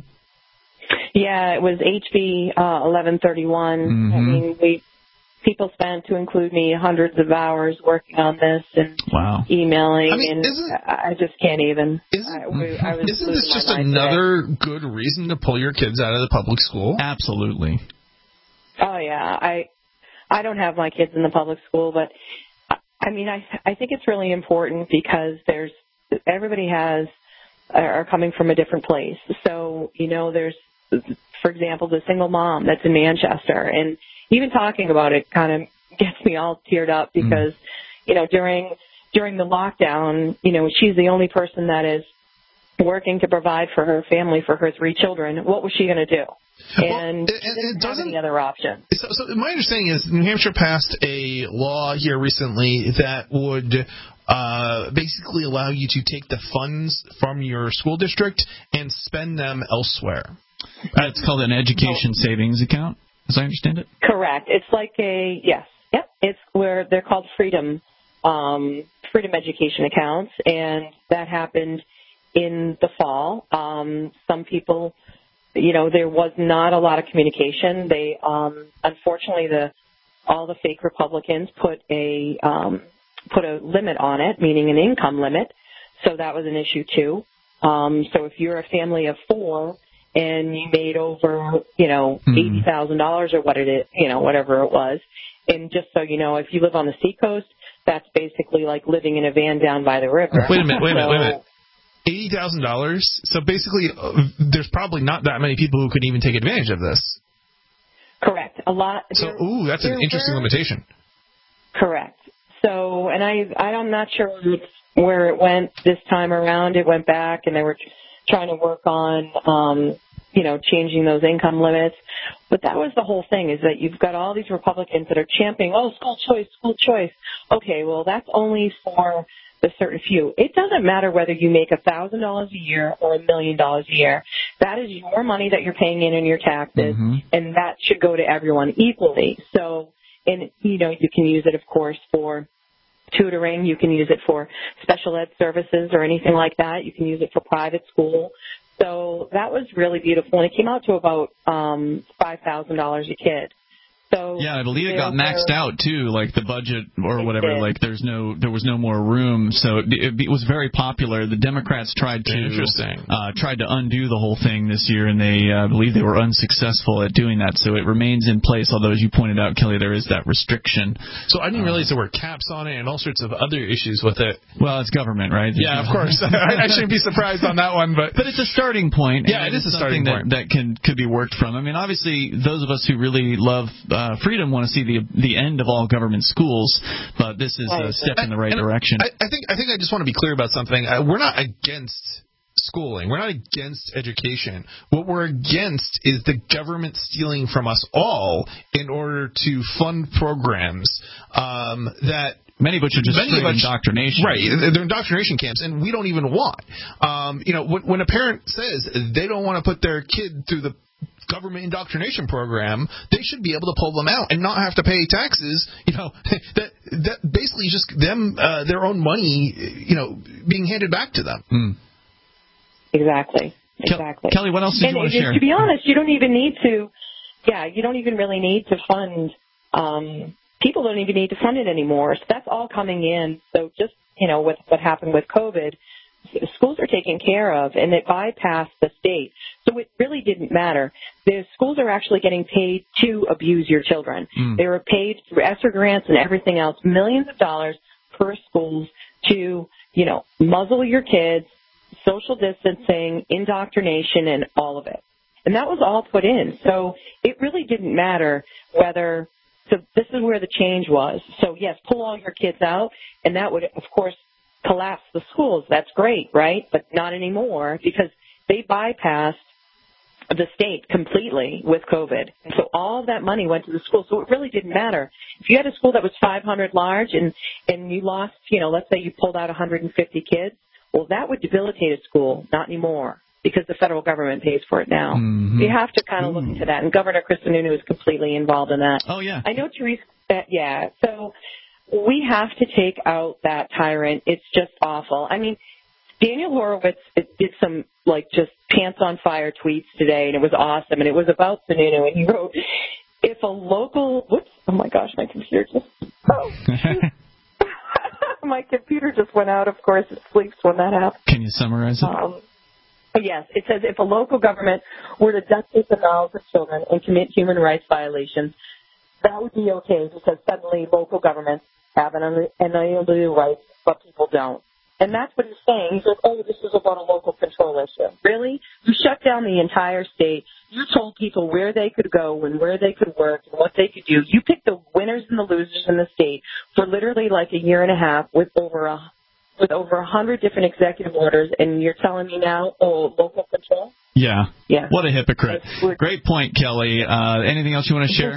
Speaker 18: Yeah, it was H B uh, eleven thirty-one. Mm-hmm. I mean, we people spent, to include me, hundreds of hours working on this and
Speaker 2: wow.
Speaker 18: emailing,
Speaker 2: I mean,
Speaker 18: and
Speaker 2: isn't,
Speaker 18: I just can't even.
Speaker 2: Isn't,
Speaker 18: I, I was
Speaker 2: isn't this just another
Speaker 18: today.
Speaker 2: good reason to pull your kids out of the public school?
Speaker 3: Absolutely.
Speaker 18: Oh yeah, I I don't have my kids in the public school, but I mean, I I think it's really important because there's everybody has are coming from a different place. So you know, there's, for example, the single mom that's in Manchester, and even talking about it kind of gets me all teared up because, mm. you know, during during the lockdown, you know, she's the only person that is working to provide for her family, for her three children. What was she going to do? And
Speaker 2: well, it, it, it doesn't
Speaker 18: have any other option.
Speaker 2: So, so my understanding is New Hampshire passed a law here recently that would uh, basically allow you to take the funds from your school district and spend them elsewhere.
Speaker 3: Uh, it's called an education oh. savings account, as I understand it.
Speaker 18: Correct. It's like a yes, yep. It's where they're called freedom, um, freedom education accounts, and that happened in the fall. Um, some people, you know, there was not a lot of communication. They, um, unfortunately, the all the fake Republicans put a um, put a limit on it, meaning an income limit. So that was an issue too. Um, so if you're a family of four and you made over, you know, mm. eighty thousand dollars or what it is, you know, whatever it was. And just so you know, if you live on the seacoast, that's basically like living in a van down by the river.
Speaker 2: Wait a minute, wait a minute,
Speaker 18: so,
Speaker 2: wait a minute. eighty thousand dollars? So basically, uh, there's probably not that many people who could even take advantage of this.
Speaker 18: Correct. A lot.
Speaker 2: So, ooh, that's an interesting were, limitation.
Speaker 18: Correct. So, and I, I'm not sure where it went this time around. It went back, and they were trying to work on, um, you know, changing those income limits. But that was the whole thing, is that you've got all these Republicans that are championing, oh, school choice, school choice. Okay, well, that's only for the certain few. It doesn't matter whether you make one thousand dollars a year or a million dollars a year. That is your money that you're paying in in your taxes, mm-hmm. and that should go to everyone equally. So, and, you know, you can use it, of course, for tutoring. You can use it for special ed services or anything like that. You can use it for private school. So that was really beautiful. And it came out to about um, five thousand dollars a kid. So
Speaker 3: yeah, I believe it got maxed out too, like the budget or whatever. Like there's no, there was no more room, so it, it, it was very popular. The Democrats tried to
Speaker 2: Interesting.
Speaker 3: Uh, tried to undo the whole thing this year, and they uh, believe they were unsuccessful at doing that. So it remains in place. Although, as you pointed out, Kelly, there is that restriction.
Speaker 2: So I didn't realize there were caps on it and all sorts of other issues with it.
Speaker 3: Well, it's government, right? There's
Speaker 2: yeah, of course. I, I shouldn't be surprised on that one, but
Speaker 3: but it's a starting point.
Speaker 2: Yeah, it is a starting
Speaker 3: point that, that can could be worked from. I mean, obviously, those of us who really love uh, freedom want to see the the end of all government schools, but this is a step in the right
Speaker 2: and
Speaker 3: direction.
Speaker 2: I, I think I think I just want to be clear about something. Uh, we're not against schooling. We're not against education. What we're against is the government stealing from us all in order to fund programs um, that
Speaker 3: many of which are just
Speaker 2: Many
Speaker 3: straight indoctrination.
Speaker 2: Right. They're indoctrination camps, and we don't even want. Um, you know, when, when a parent says they don't want to put their kid through the government indoctrination program, they should be able to pull them out and not have to pay taxes. You know, that that basically is just them uh, their own money, you know, being handed back to them.
Speaker 3: Mm.
Speaker 18: Exactly. Exactly.
Speaker 3: Kelly, what else did
Speaker 18: and,
Speaker 3: you want to
Speaker 18: and
Speaker 3: share?
Speaker 18: To be honest, you don't even need to. Yeah, you don't even really need to fund. Um, people don't even need to fund it anymore. So that's all coming in. So just you know, with what happened with COVID, schools are taken care of, and it bypassed the state. So it really didn't matter. The schools are actually getting paid to abuse your children. Mm. They were paid through ESSER grants and everything else, millions of dollars per schools to, you know, muzzle your kids, social distancing, indoctrination, and all of it. And that was all put in. So it really didn't matter whether, so this is where the change was. So yes, pull all your kids out, and that would, of course, collapse the schools. That's great, right? But not anymore, because they bypassed the state completely with COVID. And so all of that money went to the school. So it really didn't matter. If you had a school that was five hundred large and, and you lost, you know, let's say you pulled out one hundred fifty kids, Well, that would debilitate a school. Not anymore, because the federal government pays for it now.
Speaker 3: Mm-hmm.
Speaker 18: You have to kind of look into that. And Governor Chris Sununu is completely involved in that.
Speaker 3: Oh, yeah.
Speaker 18: I know, Therese, that, yeah. So we have to take out that tyrant. It's just awful. I mean, Daniel Horowitz did some, like, just pants-on-fire tweets today, and it was awesome. And it was about Sununu, and he wrote, if a local, whoops, oh, my gosh, my computer just, oh, my computer just went out. Of course, it sleeps when that happens.
Speaker 3: Can you summarize it?
Speaker 18: Um, yes, it says if a local government were to dictate the mouths of children and commit human rights violations, that would be okay because suddenly local governments have an unalienable rights, but people don't. And that's what he's saying. He's like, oh, this is about a local control issue. Really? You shut down the entire state. You told people where they could go and where they could work and what they could do. You picked the winners and the losers in the state for literally like a year and a half with over a with over a hundred different executive orders, and you're telling me now, oh, local control?
Speaker 3: Yeah.
Speaker 18: Yeah.
Speaker 3: What a hypocrite. Great point, Kelly. Uh, anything else you want to share?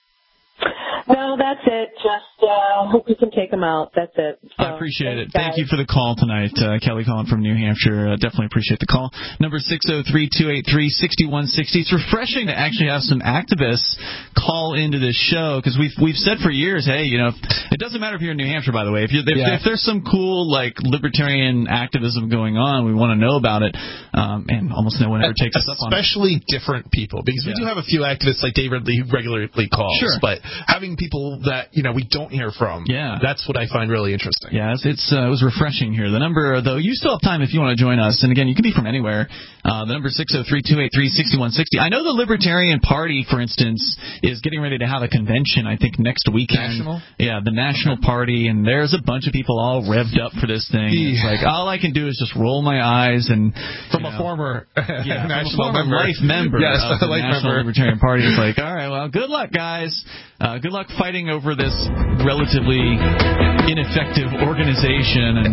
Speaker 18: No, that's it. Just uh, hope we can take them out. That's it. So,
Speaker 3: I appreciate it.
Speaker 18: thanks,
Speaker 3: Thank you for the call tonight. Uh, Kelly calling from New Hampshire. Uh, definitely appreciate the call. Number six oh three, two eight three, six one six oh. It's refreshing to actually have some activists call into this show because we've we've said for years, hey, you know, it doesn't matter if you're in New Hampshire, by the way. If, you, if,
Speaker 2: Yeah.
Speaker 3: if there's some cool, like, libertarian activism going on, we want to know about it. Um, and almost no one ever takes us up on it.
Speaker 2: Especially different people, because we
Speaker 3: Yeah.
Speaker 2: do have a few activists like David Ridley who regularly calls.
Speaker 3: Sure.
Speaker 2: But having people that, you know, we don't hear from,
Speaker 3: Yeah.
Speaker 2: that's what I find really interesting.
Speaker 3: Yeah, it's, it's uh, it was refreshing here. The number, though, you still have time if you want to join us. And again, you can be from anywhere. Uh, the number six oh three, two eight three, six one six oh. I know the Libertarian Party, for instance, is getting ready to have a convention, I think, next weekend.
Speaker 2: National?
Speaker 3: Yeah, the National Party, and there's a bunch of people all revved up for this thing. It's like, all I can do is just roll my eyes and...
Speaker 2: From
Speaker 3: you
Speaker 2: a
Speaker 3: know,
Speaker 2: former
Speaker 3: yeah,
Speaker 2: national
Speaker 3: from a former
Speaker 2: member.
Speaker 3: life member
Speaker 2: Yes,
Speaker 3: of the
Speaker 2: life
Speaker 3: National
Speaker 2: member.
Speaker 3: Libertarian Party. It's like, all right, well, good luck, guys. Uh, good luck fighting over this relatively ineffective organization. And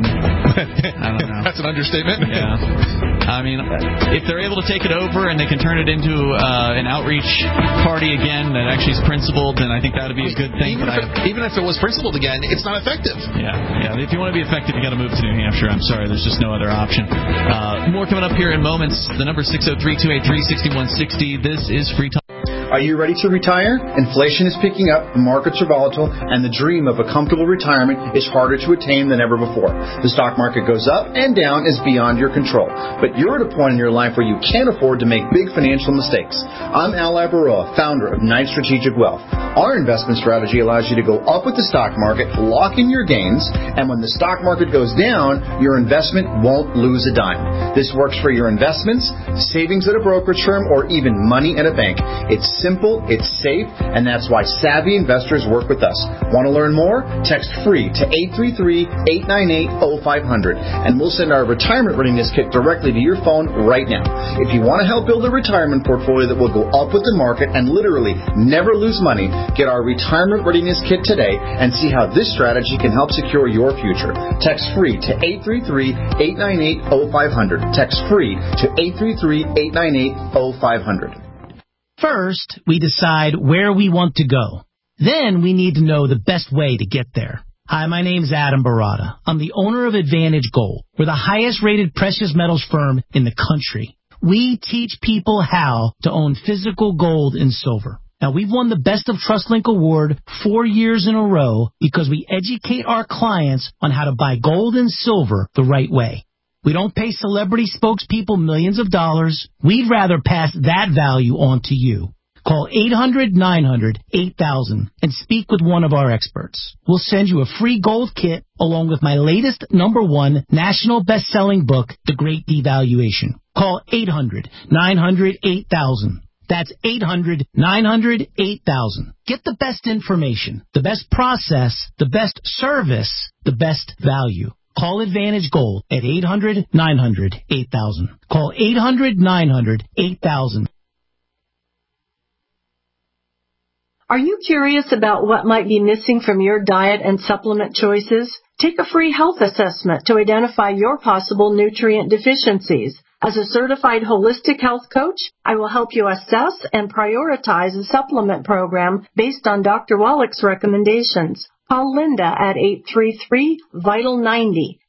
Speaker 3: I don't know.
Speaker 2: That's an understatement.
Speaker 3: Yeah. I mean, if they're able to take it over and they can turn it into uh, an outreach party again that actually is principled, then I think that would be a good thing.
Speaker 2: Even,
Speaker 3: But
Speaker 2: if
Speaker 3: I,
Speaker 2: it, even if it was principled again, it's not effective.
Speaker 3: yeah, yeah. If you want to be effective, you got to move to New Hampshire. I'm sorry, there's just no other option. Uh, more coming up here in moments. The number six oh three, two eight three, six one six oh. This is Free Talk.
Speaker 19: Are you ready to retire? Inflation is picking up, the markets are volatile, and the dream of a comfortable retirement is harder to attain than ever before. The stock market goes up and down is beyond your control. But you're at a point in your life where you can't afford to make big financial mistakes. I'm Al Labaroa, founder of Knight Strategic Wealth. Our investment strategy allows you to go up with the stock market, lock in your gains, and when the stock market goes down, your investment won't lose a dime. This works for your investments, savings at a brokerage firm, or even money in a bank. It's simple, it's safe, and that's why savvy investors work with us. Want to learn more? Text FREE to eight three three, eight nine eight, oh five hundred, and we'll send our retirement readiness kit directly to your phone right now. If you want to help build a retirement portfolio that will go up with the market and literally never lose money, get our retirement readiness kit today and see how this strategy can help secure your future. Text FREE to eight three three, eight nine eight, oh five hundred. Text FREE to eight three three, eight nine eight, oh five hundred.
Speaker 20: First, we decide where we want to go. Then we need to know the best way to get there. Hi, my name's Adam Barada. I'm the owner of Advantage Gold. We're the highest rated precious metals firm in the country. We teach people how to own physical gold and silver. Now, we've won the Best of TrustLink Award four years in a row because we educate our clients on how to buy gold and silver the right way. We don't pay celebrity spokespeople millions of dollars. We'd rather pass that value on to you. Call eight hundred, nine hundred, eight thousand and speak with one of our experts. We'll send you a free gold kit along with my latest number one national best-selling book, The Great Devaluation. Call eight hundred, nine hundred, eight thousand. That's eight hundred, nine hundred, eight thousand. Get the best information, the best process, the best service, the best value. Call Advantage Gold at eight hundred, nine hundred, eight thousand. Call eight hundred, nine hundred, eight thousand.
Speaker 21: Are you curious about what might be missing from your diet and supplement choices? Take a free health assessment to identify your possible nutrient deficiencies. As a certified holistic health coach, I will help you assess and prioritize a supplement program based on Doctor Wallach's recommendations. Call Linda at eight three three, vital ninety.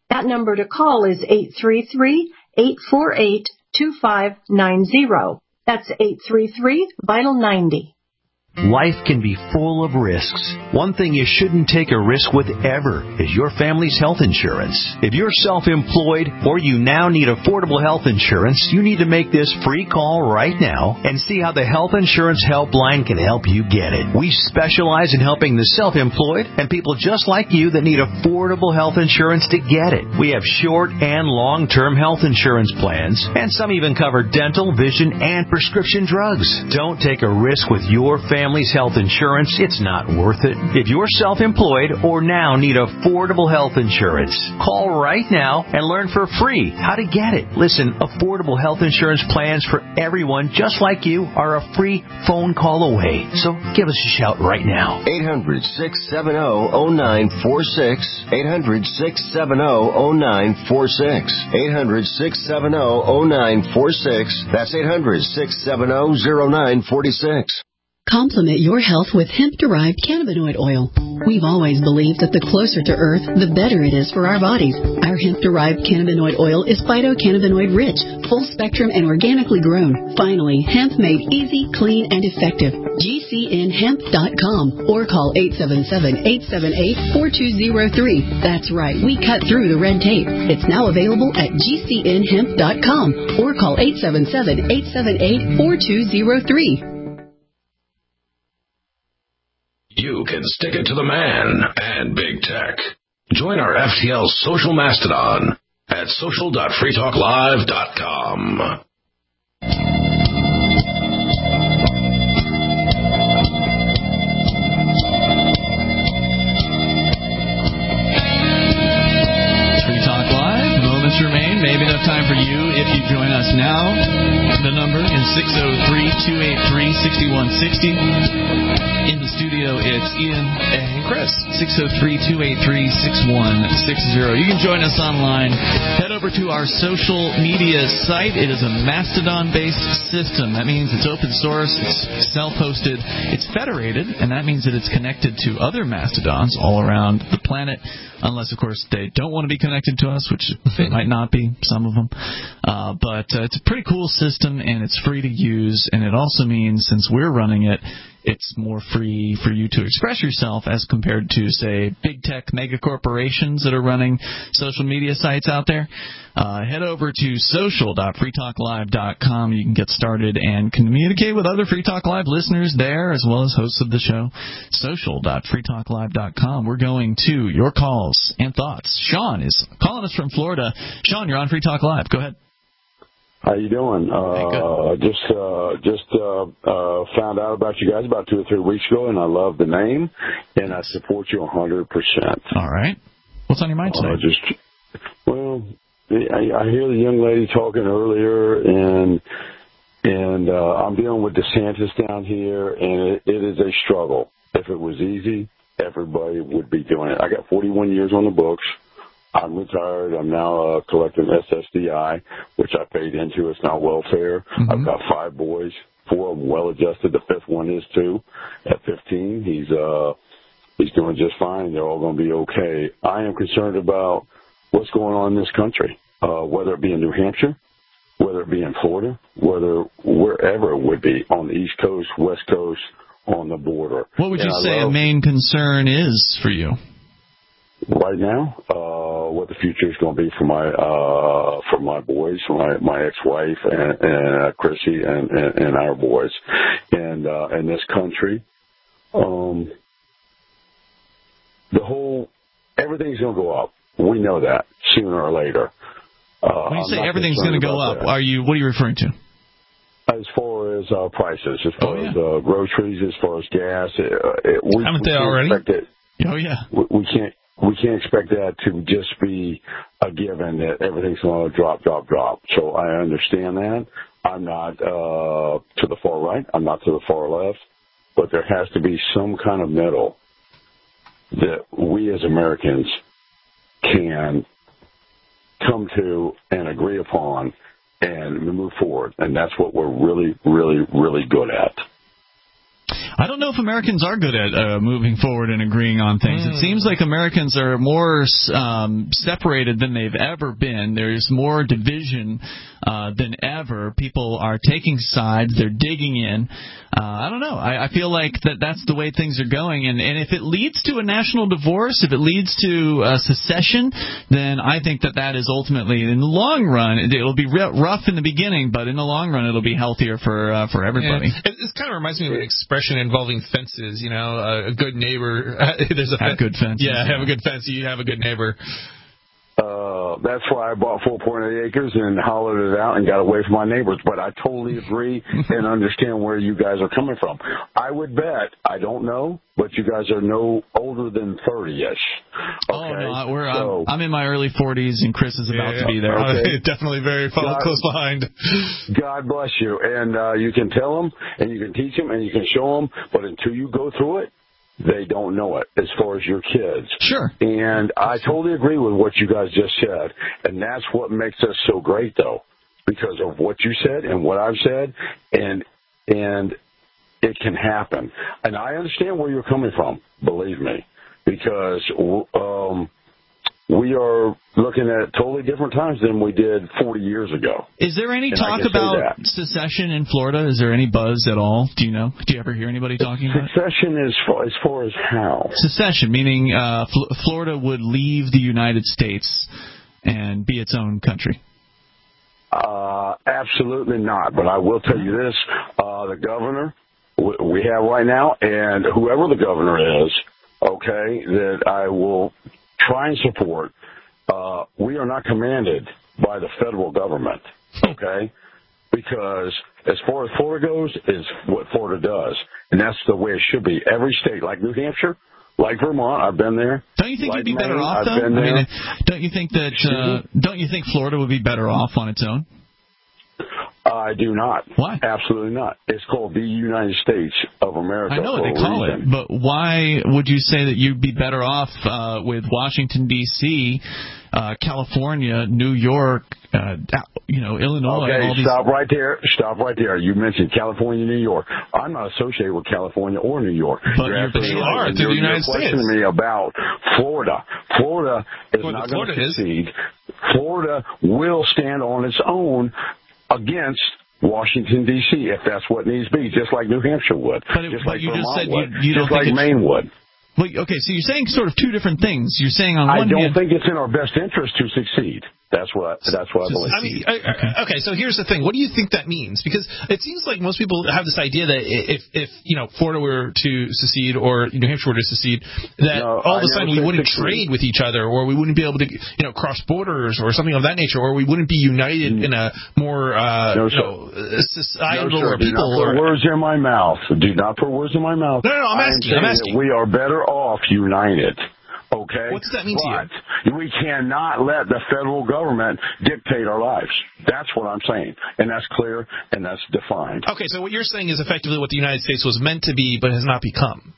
Speaker 21: That number to call is eight three three, eight four eight, two five nine zero. That's eight three three, VITAL ninety.
Speaker 4: Life can be full of risks. One thing you shouldn't take a risk with ever is your family's health insurance. If you're self-employed or you now need affordable health insurance, you need to make this free call right now and see how the Health Insurance Helpline can help you get it. We specialize in helping the self-employed and people just like you that need affordable health insurance to get it. We have short and long-term health insurance plans, and some even cover dental, vision, and prescription drugs. Don't take a risk with your family. Family's health insurance, it's not worth it. If you're self-employed or now need affordable health insurance, call right now and learn for free how to get it. Listen, affordable health insurance plans for everyone just like you are a free phone call away. So give us a shout right now.
Speaker 17: eight hundred, six seven zero, zero nine four six. eight hundred, six seven zero, zero nine four six. eight hundred, six seven zero, zero nine four six. That's eight hundred, six seven zero, zero nine four six.
Speaker 22: Complement your health with hemp-derived cannabinoid oil. We've always believed that the closer to Earth, the better it is for our bodies. Our hemp-derived cannabinoid oil is phytocannabinoid-rich, full-spectrum, and organically grown. Finally, hemp made easy, clean, and effective. G C N hemp dot com or call eight seven seven, eight seven eight, four two zero three. That's right, we cut through the red tape. It's now available at G C N hemp dot com or call eight seven seven, eight seven eight, four two zero three.
Speaker 11: You can stick it to the man and big tech. Join our F T L social mastodon at social dot free talk live dot com.
Speaker 3: Free Talk Live. Moments remain. Maybe enough time for you if you join us now. The number is six oh three, two eight three, six one six oh. In the studio, it's Ian and Chris. six oh three, two eight three, six one six oh. You can join us online. Head over to our social media site. It is a Mastodon-based system. That means it's open source, it's self-hosted, it's federated, and that means that it's connected to other Mastodons all around the planet, unless, of course, they don't want to be connected to us, which they might not be, some of them. Uh, but uh, it's a pretty cool system, and it's free to use, and it also means, since we're running it, it's more free for you to express yourself as compared to, say, big tech mega corporations that are running social media sites out there. Uh, head over to social dot free talk live dot com. You can get started and communicate with other Free Talk Live listeners there, as well as hosts of the show. social dot free talk live dot com. We're going to your calls and thoughts. Sean is calling us from Florida. Sean, you're on Free Talk Live. Go ahead.
Speaker 23: How you doing? Uh, just uh, just uh, uh, found out about you guys about two or three weeks ago, and I love the name, and I support you one hundred percent.
Speaker 3: All right. What's on your mind today?
Speaker 23: Uh, just well, I, I hear the young lady talking earlier, and and uh, I'm dealing with DeSantis down here, and it, it is a struggle. If it was easy, everybody would be doing it. I got forty-one years on the books. I'm retired. I'm now uh, collecting S S D I, which I paid into. It's now welfare. Mm-hmm. I've got five boys, four of them well-adjusted. The fifth one is, too. At fifteen, he's uh, he's doing just fine. They're all going to be okay. I am concerned about what's going on in this country, uh, whether it be in New Hampshire, whether it be in Florida, whether wherever it would be, on the East Coast, West Coast, on the border.
Speaker 3: What would you
Speaker 23: and
Speaker 3: say a main concern is for you?
Speaker 23: Right now, uh, what the future is going to be for my uh, for my boys, my my ex-wife and, and uh, Chrissy and, and, and our boys, and uh, in this country, um, the whole everything's going to go up. We know that sooner or later. Uh,
Speaker 3: when you say everything's going to go up, that. are you what are you referring to?
Speaker 23: As far as uh, prices, as far
Speaker 3: oh, yeah.
Speaker 23: as uh, groceries, as far as gas, it, it, we,
Speaker 3: haven't
Speaker 23: we
Speaker 3: they already?
Speaker 23: It.
Speaker 3: Oh yeah,
Speaker 23: we, we can't. We can't expect that to just be a given that everything's going to drop, drop, drop. So I understand that. I'm not uh, to the far right. I'm not to the far left. But there has to be some kind of middle that we as Americans can come to and agree upon and move forward. And that's what we're really, really, really good at.
Speaker 3: I don't know if Americans are good at uh, moving forward and agreeing on things. Mm. It seems like Americans are more um, separated than they've ever been. There's more division uh, than ever. People are taking sides. They're digging in. Uh, I don't know. I, I feel like that that's the way things are going. And, and if it leads to a national divorce, if it leads to uh, secession, then I think that that is ultimately, in the long run, it, it'll be re- rough in the beginning, but in the long run, it'll be healthier for uh, for everybody.
Speaker 2: Yeah. It, it kind of reminds me of an expression involving fences. You know, uh, a good neighbor. Uh, there's a
Speaker 3: have good fence.
Speaker 2: Yeah, have a good fence. You have a good neighbor.
Speaker 23: Uh, that's why I bought four point eight acres and hollowed it out and got away from my neighbors. But I totally agree and understand where you guys are coming from. I would bet, I don't know, but you guys are no older than thirty-ish. Okay?
Speaker 3: Oh, no, we're,
Speaker 23: so,
Speaker 3: I'm, I'm in my early forties, and Chris is about
Speaker 2: yeah,
Speaker 3: to be there.
Speaker 2: Okay. Definitely very God, close behind.
Speaker 23: God bless you. And uh, you can tell them, and you can teach them, and you can show them, but until you go through it, they don't know it as far as your kids.
Speaker 3: Sure.
Speaker 23: And I totally agree with what you guys just said. And that's what makes us so great, though, because of what you said and what I've said. And and it can happen. And I understand where you're coming from, believe me, because um, we are looking at totally different times than we did forty years ago.
Speaker 3: Is there any
Speaker 23: and
Speaker 3: talk about secession in Florida? Is there any buzz at all? Do you know? Do you ever hear anybody talking about it?
Speaker 23: Secession is far, as far as how?
Speaker 3: Secession, meaning uh, Fl- Florida would leave the United States and be its own country.
Speaker 23: Uh, absolutely not. But I will tell you this, uh, the governor we have right now, and whoever the governor is, okay, that I will try and support, uh, we are not commanded by the federal government, okay? Because as far as Florida goes, is what Florida does. And that's the way it should be. Every state, like New Hampshire, like Vermont, I've been there.
Speaker 3: Don't you think
Speaker 23: like
Speaker 3: you'd be
Speaker 23: Maine,
Speaker 3: better off, though?
Speaker 23: I've been
Speaker 3: I
Speaker 23: there.
Speaker 3: mean, don't you think that, uh, don't you think Florida would be better off on its own?
Speaker 23: I do not.
Speaker 3: Why?
Speaker 23: Absolutely not. It's called the United States of America.
Speaker 3: I know what
Speaker 23: for
Speaker 3: they
Speaker 23: a
Speaker 3: call
Speaker 23: reason.
Speaker 3: it, but why would you say that you'd be better off uh, with Washington, D C, uh, California, New York, uh, you know, Illinois?
Speaker 23: Okay,
Speaker 3: all these...
Speaker 23: stop right there. Stop right there. You mentioned California, New York. I'm not associated with California or New York.
Speaker 3: But
Speaker 23: you're
Speaker 3: you're,
Speaker 23: absolutely
Speaker 3: you
Speaker 23: right.
Speaker 3: are
Speaker 23: And
Speaker 3: through
Speaker 23: you're,
Speaker 3: the United
Speaker 23: you're
Speaker 3: States.
Speaker 23: questioning me about Florida. Florida is
Speaker 2: well,
Speaker 23: not
Speaker 2: Florida
Speaker 23: going to succeed. Florida will stand on its own against Washington, D C, if that's what needs to be, just like New Hampshire would,
Speaker 3: but it,
Speaker 23: just
Speaker 3: but
Speaker 23: like
Speaker 3: you
Speaker 23: Vermont
Speaker 3: just said
Speaker 23: would,
Speaker 3: you, you
Speaker 23: just
Speaker 3: don't
Speaker 23: like
Speaker 3: think
Speaker 23: Maine would.
Speaker 3: Well, okay, so you're saying sort of two different things. You're saying on
Speaker 23: I
Speaker 3: one
Speaker 23: don't
Speaker 3: hand,
Speaker 23: think it's in our best interest to succeed. That's what that's what I believe.
Speaker 2: I mean, okay. okay, so here's the thing. What do you think that means? Because it seems like most people have this idea that if, if you know, Florida were to secede or New Hampshire were to secede, that
Speaker 23: no,
Speaker 2: all of a sudden we wouldn't
Speaker 23: succeed.
Speaker 2: trade with each other, or we wouldn't be able to, you know, cross borders or something of that nature, or we wouldn't be united in a more, uh,
Speaker 23: no,
Speaker 2: you know, societal
Speaker 23: no,
Speaker 2: or
Speaker 23: Do
Speaker 2: people.
Speaker 23: not put
Speaker 2: or,
Speaker 23: words in my mouth. Do not put words in my mouth.
Speaker 2: No, no, no I'm asking.
Speaker 23: I'm
Speaker 2: I'm asking.
Speaker 23: That we are better off united. Okay.
Speaker 2: What does that mean
Speaker 23: but
Speaker 2: to you?
Speaker 23: We cannot let the federal government dictate our lives. That's what I'm saying. And that's clear and that's defined.
Speaker 2: Okay, so what you're saying is effectively what the United States was meant to be but has not become.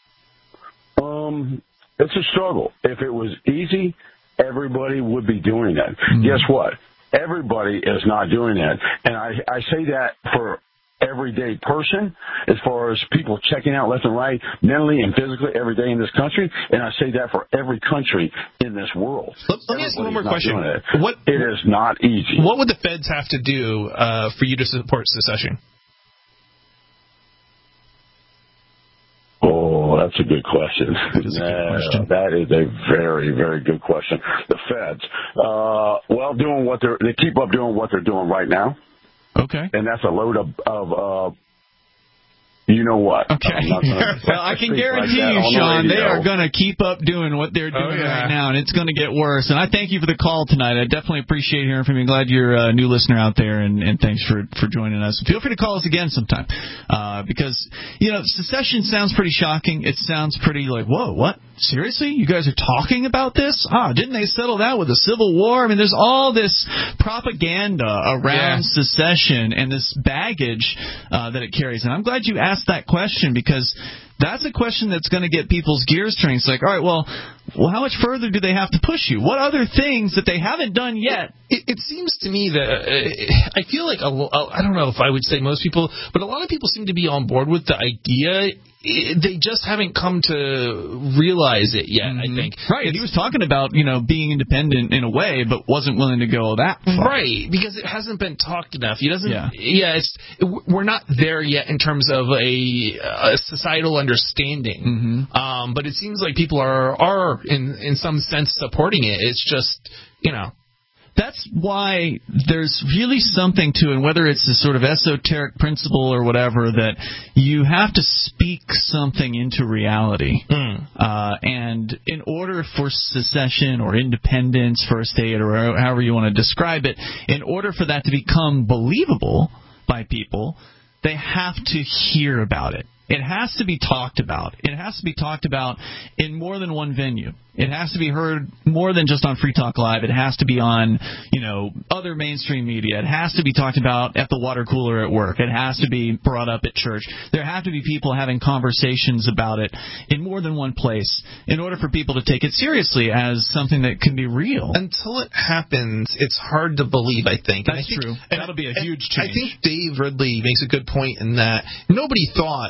Speaker 23: Um, it's a struggle. If it was easy, everybody would be doing it. Mm-hmm. Guess what? Everybody is not doing it. And I, I say that for everyday person, as far as people checking out left and right, mentally and physically every day in this country, and I say that for every country in this world.
Speaker 2: Let, let me ask you one more question.
Speaker 23: It.
Speaker 2: What
Speaker 23: it is not easy.
Speaker 2: What would the feds have to do uh, for you to support secession?
Speaker 23: Oh, that's a good question.
Speaker 3: That is a good question.
Speaker 23: That is a very, very good question. The feds, uh, well, doing what they're, they keep up doing what they're doing right now.
Speaker 3: Okay.
Speaker 23: And that's a load of, of uh, you know what?
Speaker 3: Okay. Well, I can guarantee like you, Sean, the they are going to keep up doing what they're doing oh, yeah. right now, and it's going to get worse. And I thank you for the call tonight. I definitely appreciate hearing from you. Glad you're a new listener out there, and, and thanks for, for joining us. Feel free to call us again sometime, uh, because, you know, secession sounds pretty shocking. It sounds pretty like, whoa, what? Seriously? You guys are talking about this? Ah, didn't they settle that with a civil war? I mean, there's all this propaganda around yeah. secession and this baggage uh, that it carries. And I'm glad you asked that question, because that's a question that's going to get people's gears turning. It's like, all right, well, well, how much further do they have to push you? What other things that they haven't done yet, it,
Speaker 2: it seems to me that uh, I feel like a, I don't know if I would say most people, but a lot of people seem to be on board with the idea. They just haven't come to realize it yet, mm-hmm. I think.
Speaker 5: Right. It's, he was talking about, you know, being independent in a way, but wasn't willing to go that far.
Speaker 2: Right, because it hasn't been talked enough. He doesn't.
Speaker 5: Yeah.
Speaker 2: Yeah. It's we're not there yet in terms of a, a societal understanding.
Speaker 5: Mm-hmm.
Speaker 2: Um, but it seems like people are are in in some sense supporting it. It's just, you know.
Speaker 5: That's why there's really something to it, whether it's a sort of esoteric principle or whatever, that you have to speak something into reality.
Speaker 2: Mm.
Speaker 5: Uh, and in order for secession or independence for a state, or however you want to describe it, in order for that to become believable by people, they have to hear about it. It has to be talked about. It has to be talked about in more than one venue. It has to be heard more than just on Free Talk Live. It has to be on, you know, other mainstream media. It has to be talked about at the water cooler at work. It has to be brought up at church. There have to be people having conversations about it in more than one place in order for people to take it seriously as something that can be real.
Speaker 2: Until it happens, it's hard to believe, I think.
Speaker 5: That's
Speaker 2: and I think,
Speaker 5: true.
Speaker 2: And,
Speaker 5: That'll be a huge
Speaker 2: I
Speaker 5: change.
Speaker 2: think Dave Ridley makes a good point in that nobody thought,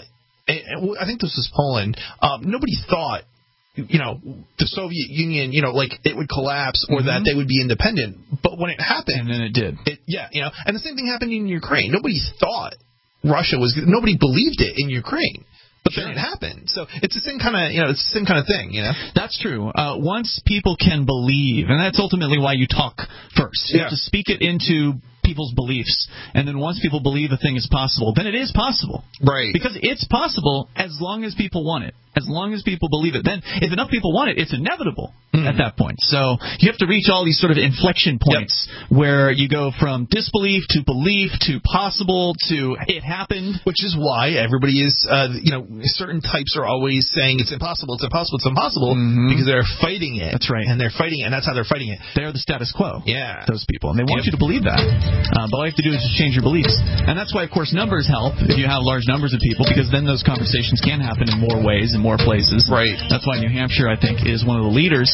Speaker 2: I think this was Poland, um, nobody thought, you know, the Soviet Union, you know, like it would collapse or mm-hmm. that they would be independent. But when it happened,
Speaker 5: and then it did.
Speaker 2: It, yeah, you know, and the same thing happened in Ukraine. Nobody thought Russia was, nobody believed it in Ukraine. But sure. then it happened. So it's the same kind of, you know, it's the same kind of thing, you know.
Speaker 5: That's true. Uh, once people can believe, and that's ultimately why you talk first. You
Speaker 2: yeah.
Speaker 5: have to speak it into people's beliefs, and then once people believe a thing is possible, then it is possible.
Speaker 2: Right.
Speaker 5: Because it's possible as long as people want it. As long as people believe it. Then if enough people want it, it's inevitable mm. at that point. So you have to reach all these sort of inflection points yep. where you go from disbelief to belief to possible to it happened.
Speaker 2: Which is why everybody is, uh, you know, certain types are always saying it's impossible, it's impossible, it's impossible,
Speaker 5: mm-hmm.
Speaker 2: because they're fighting it.
Speaker 5: That's right.
Speaker 2: And they're fighting it, and that's how they're fighting it.
Speaker 5: They're the status quo.
Speaker 2: Yeah.
Speaker 5: Those people. And they want
Speaker 2: yep.
Speaker 5: you to believe that. Uh, but all you have to do is just change your beliefs. And that's why, of course, numbers help if you have large numbers of people, because then those conversations can happen in more ways, in more places.
Speaker 2: Right.
Speaker 5: That's why New Hampshire, I think, is one of the leaders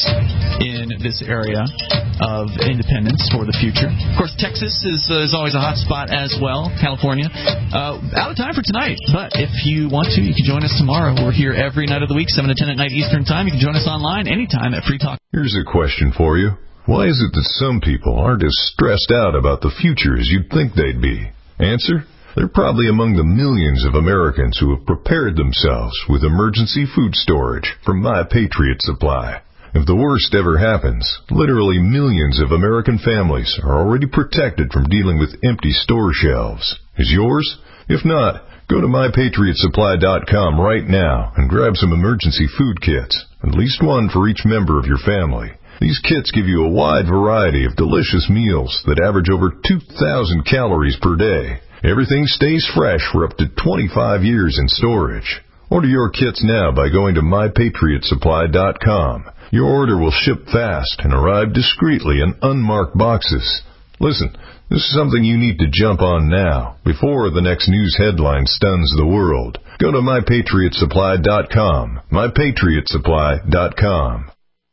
Speaker 5: in this area of independence for the future. Of course, Texas is, uh, is always a hot spot as well. California. Uh, out of time for tonight, but if you want to, you can join us tomorrow. We're here every night of the week, seven to ten at night Eastern Time. You can join us online anytime at Free Talk.
Speaker 7: Here's a question for you. Why is it that some people aren't as stressed out about the future as you'd think they'd be? Answer? They're probably among the millions of Americans who have prepared themselves with emergency food storage from My Patriot Supply. If the worst ever happens, literally millions of American families are already protected from dealing with empty store shelves. Is yours? If not, go to my patriot supply dot com right now and grab some emergency food kits, at least one for each member of your family. These kits give you a wide variety of delicious meals that average over two thousand calories per day. Everything stays fresh for up to twenty-five years in storage. Order your kits now by going to my patriot supply dot com. Your order will ship fast and arrive discreetly in unmarked boxes. Listen, this is something you need to jump on now, before the next news headline stuns the world. Go to my patriot supply dot com. my patriot supply dot com.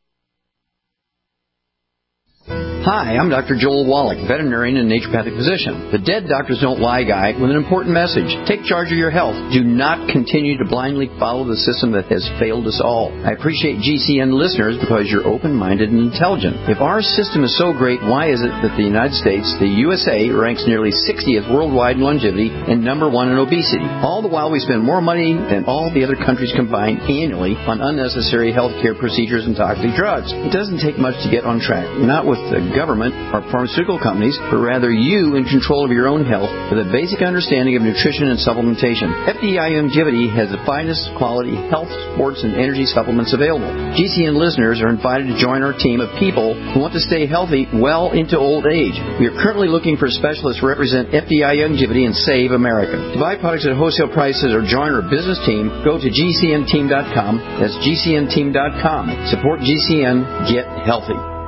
Speaker 9: Hi, I'm Doctor Joel Wallach, veterinarian and naturopathic physician. The Dead Doctors Don't Lie guy with an important message. Take charge of your health. Do not continue to blindly follow the system that has failed us all. I appreciate G C N listeners because you're open-minded and intelligent. If our system is so great, why is it that the United States, the U S A, ranks nearly sixtieth worldwide in longevity and number one in obesity? All the while we spend more money than all the other countries combined annually on unnecessary health care procedures and toxic drugs. It doesn't take much to get on track. Not with the government or pharmaceutical companies, but rather you in control of your own health with a basic understanding of nutrition and supplementation. F D I Longevity has the finest quality health, sports, and energy supplements available. G C N listeners are invited to join our team of people who want to stay healthy well into old age. We are currently looking for specialists to represent F D I Longevity and Save America. To buy products at wholesale prices or join our business team, go to G C N team dot com. That's G C N team dot com. Support G C N. Get healthy.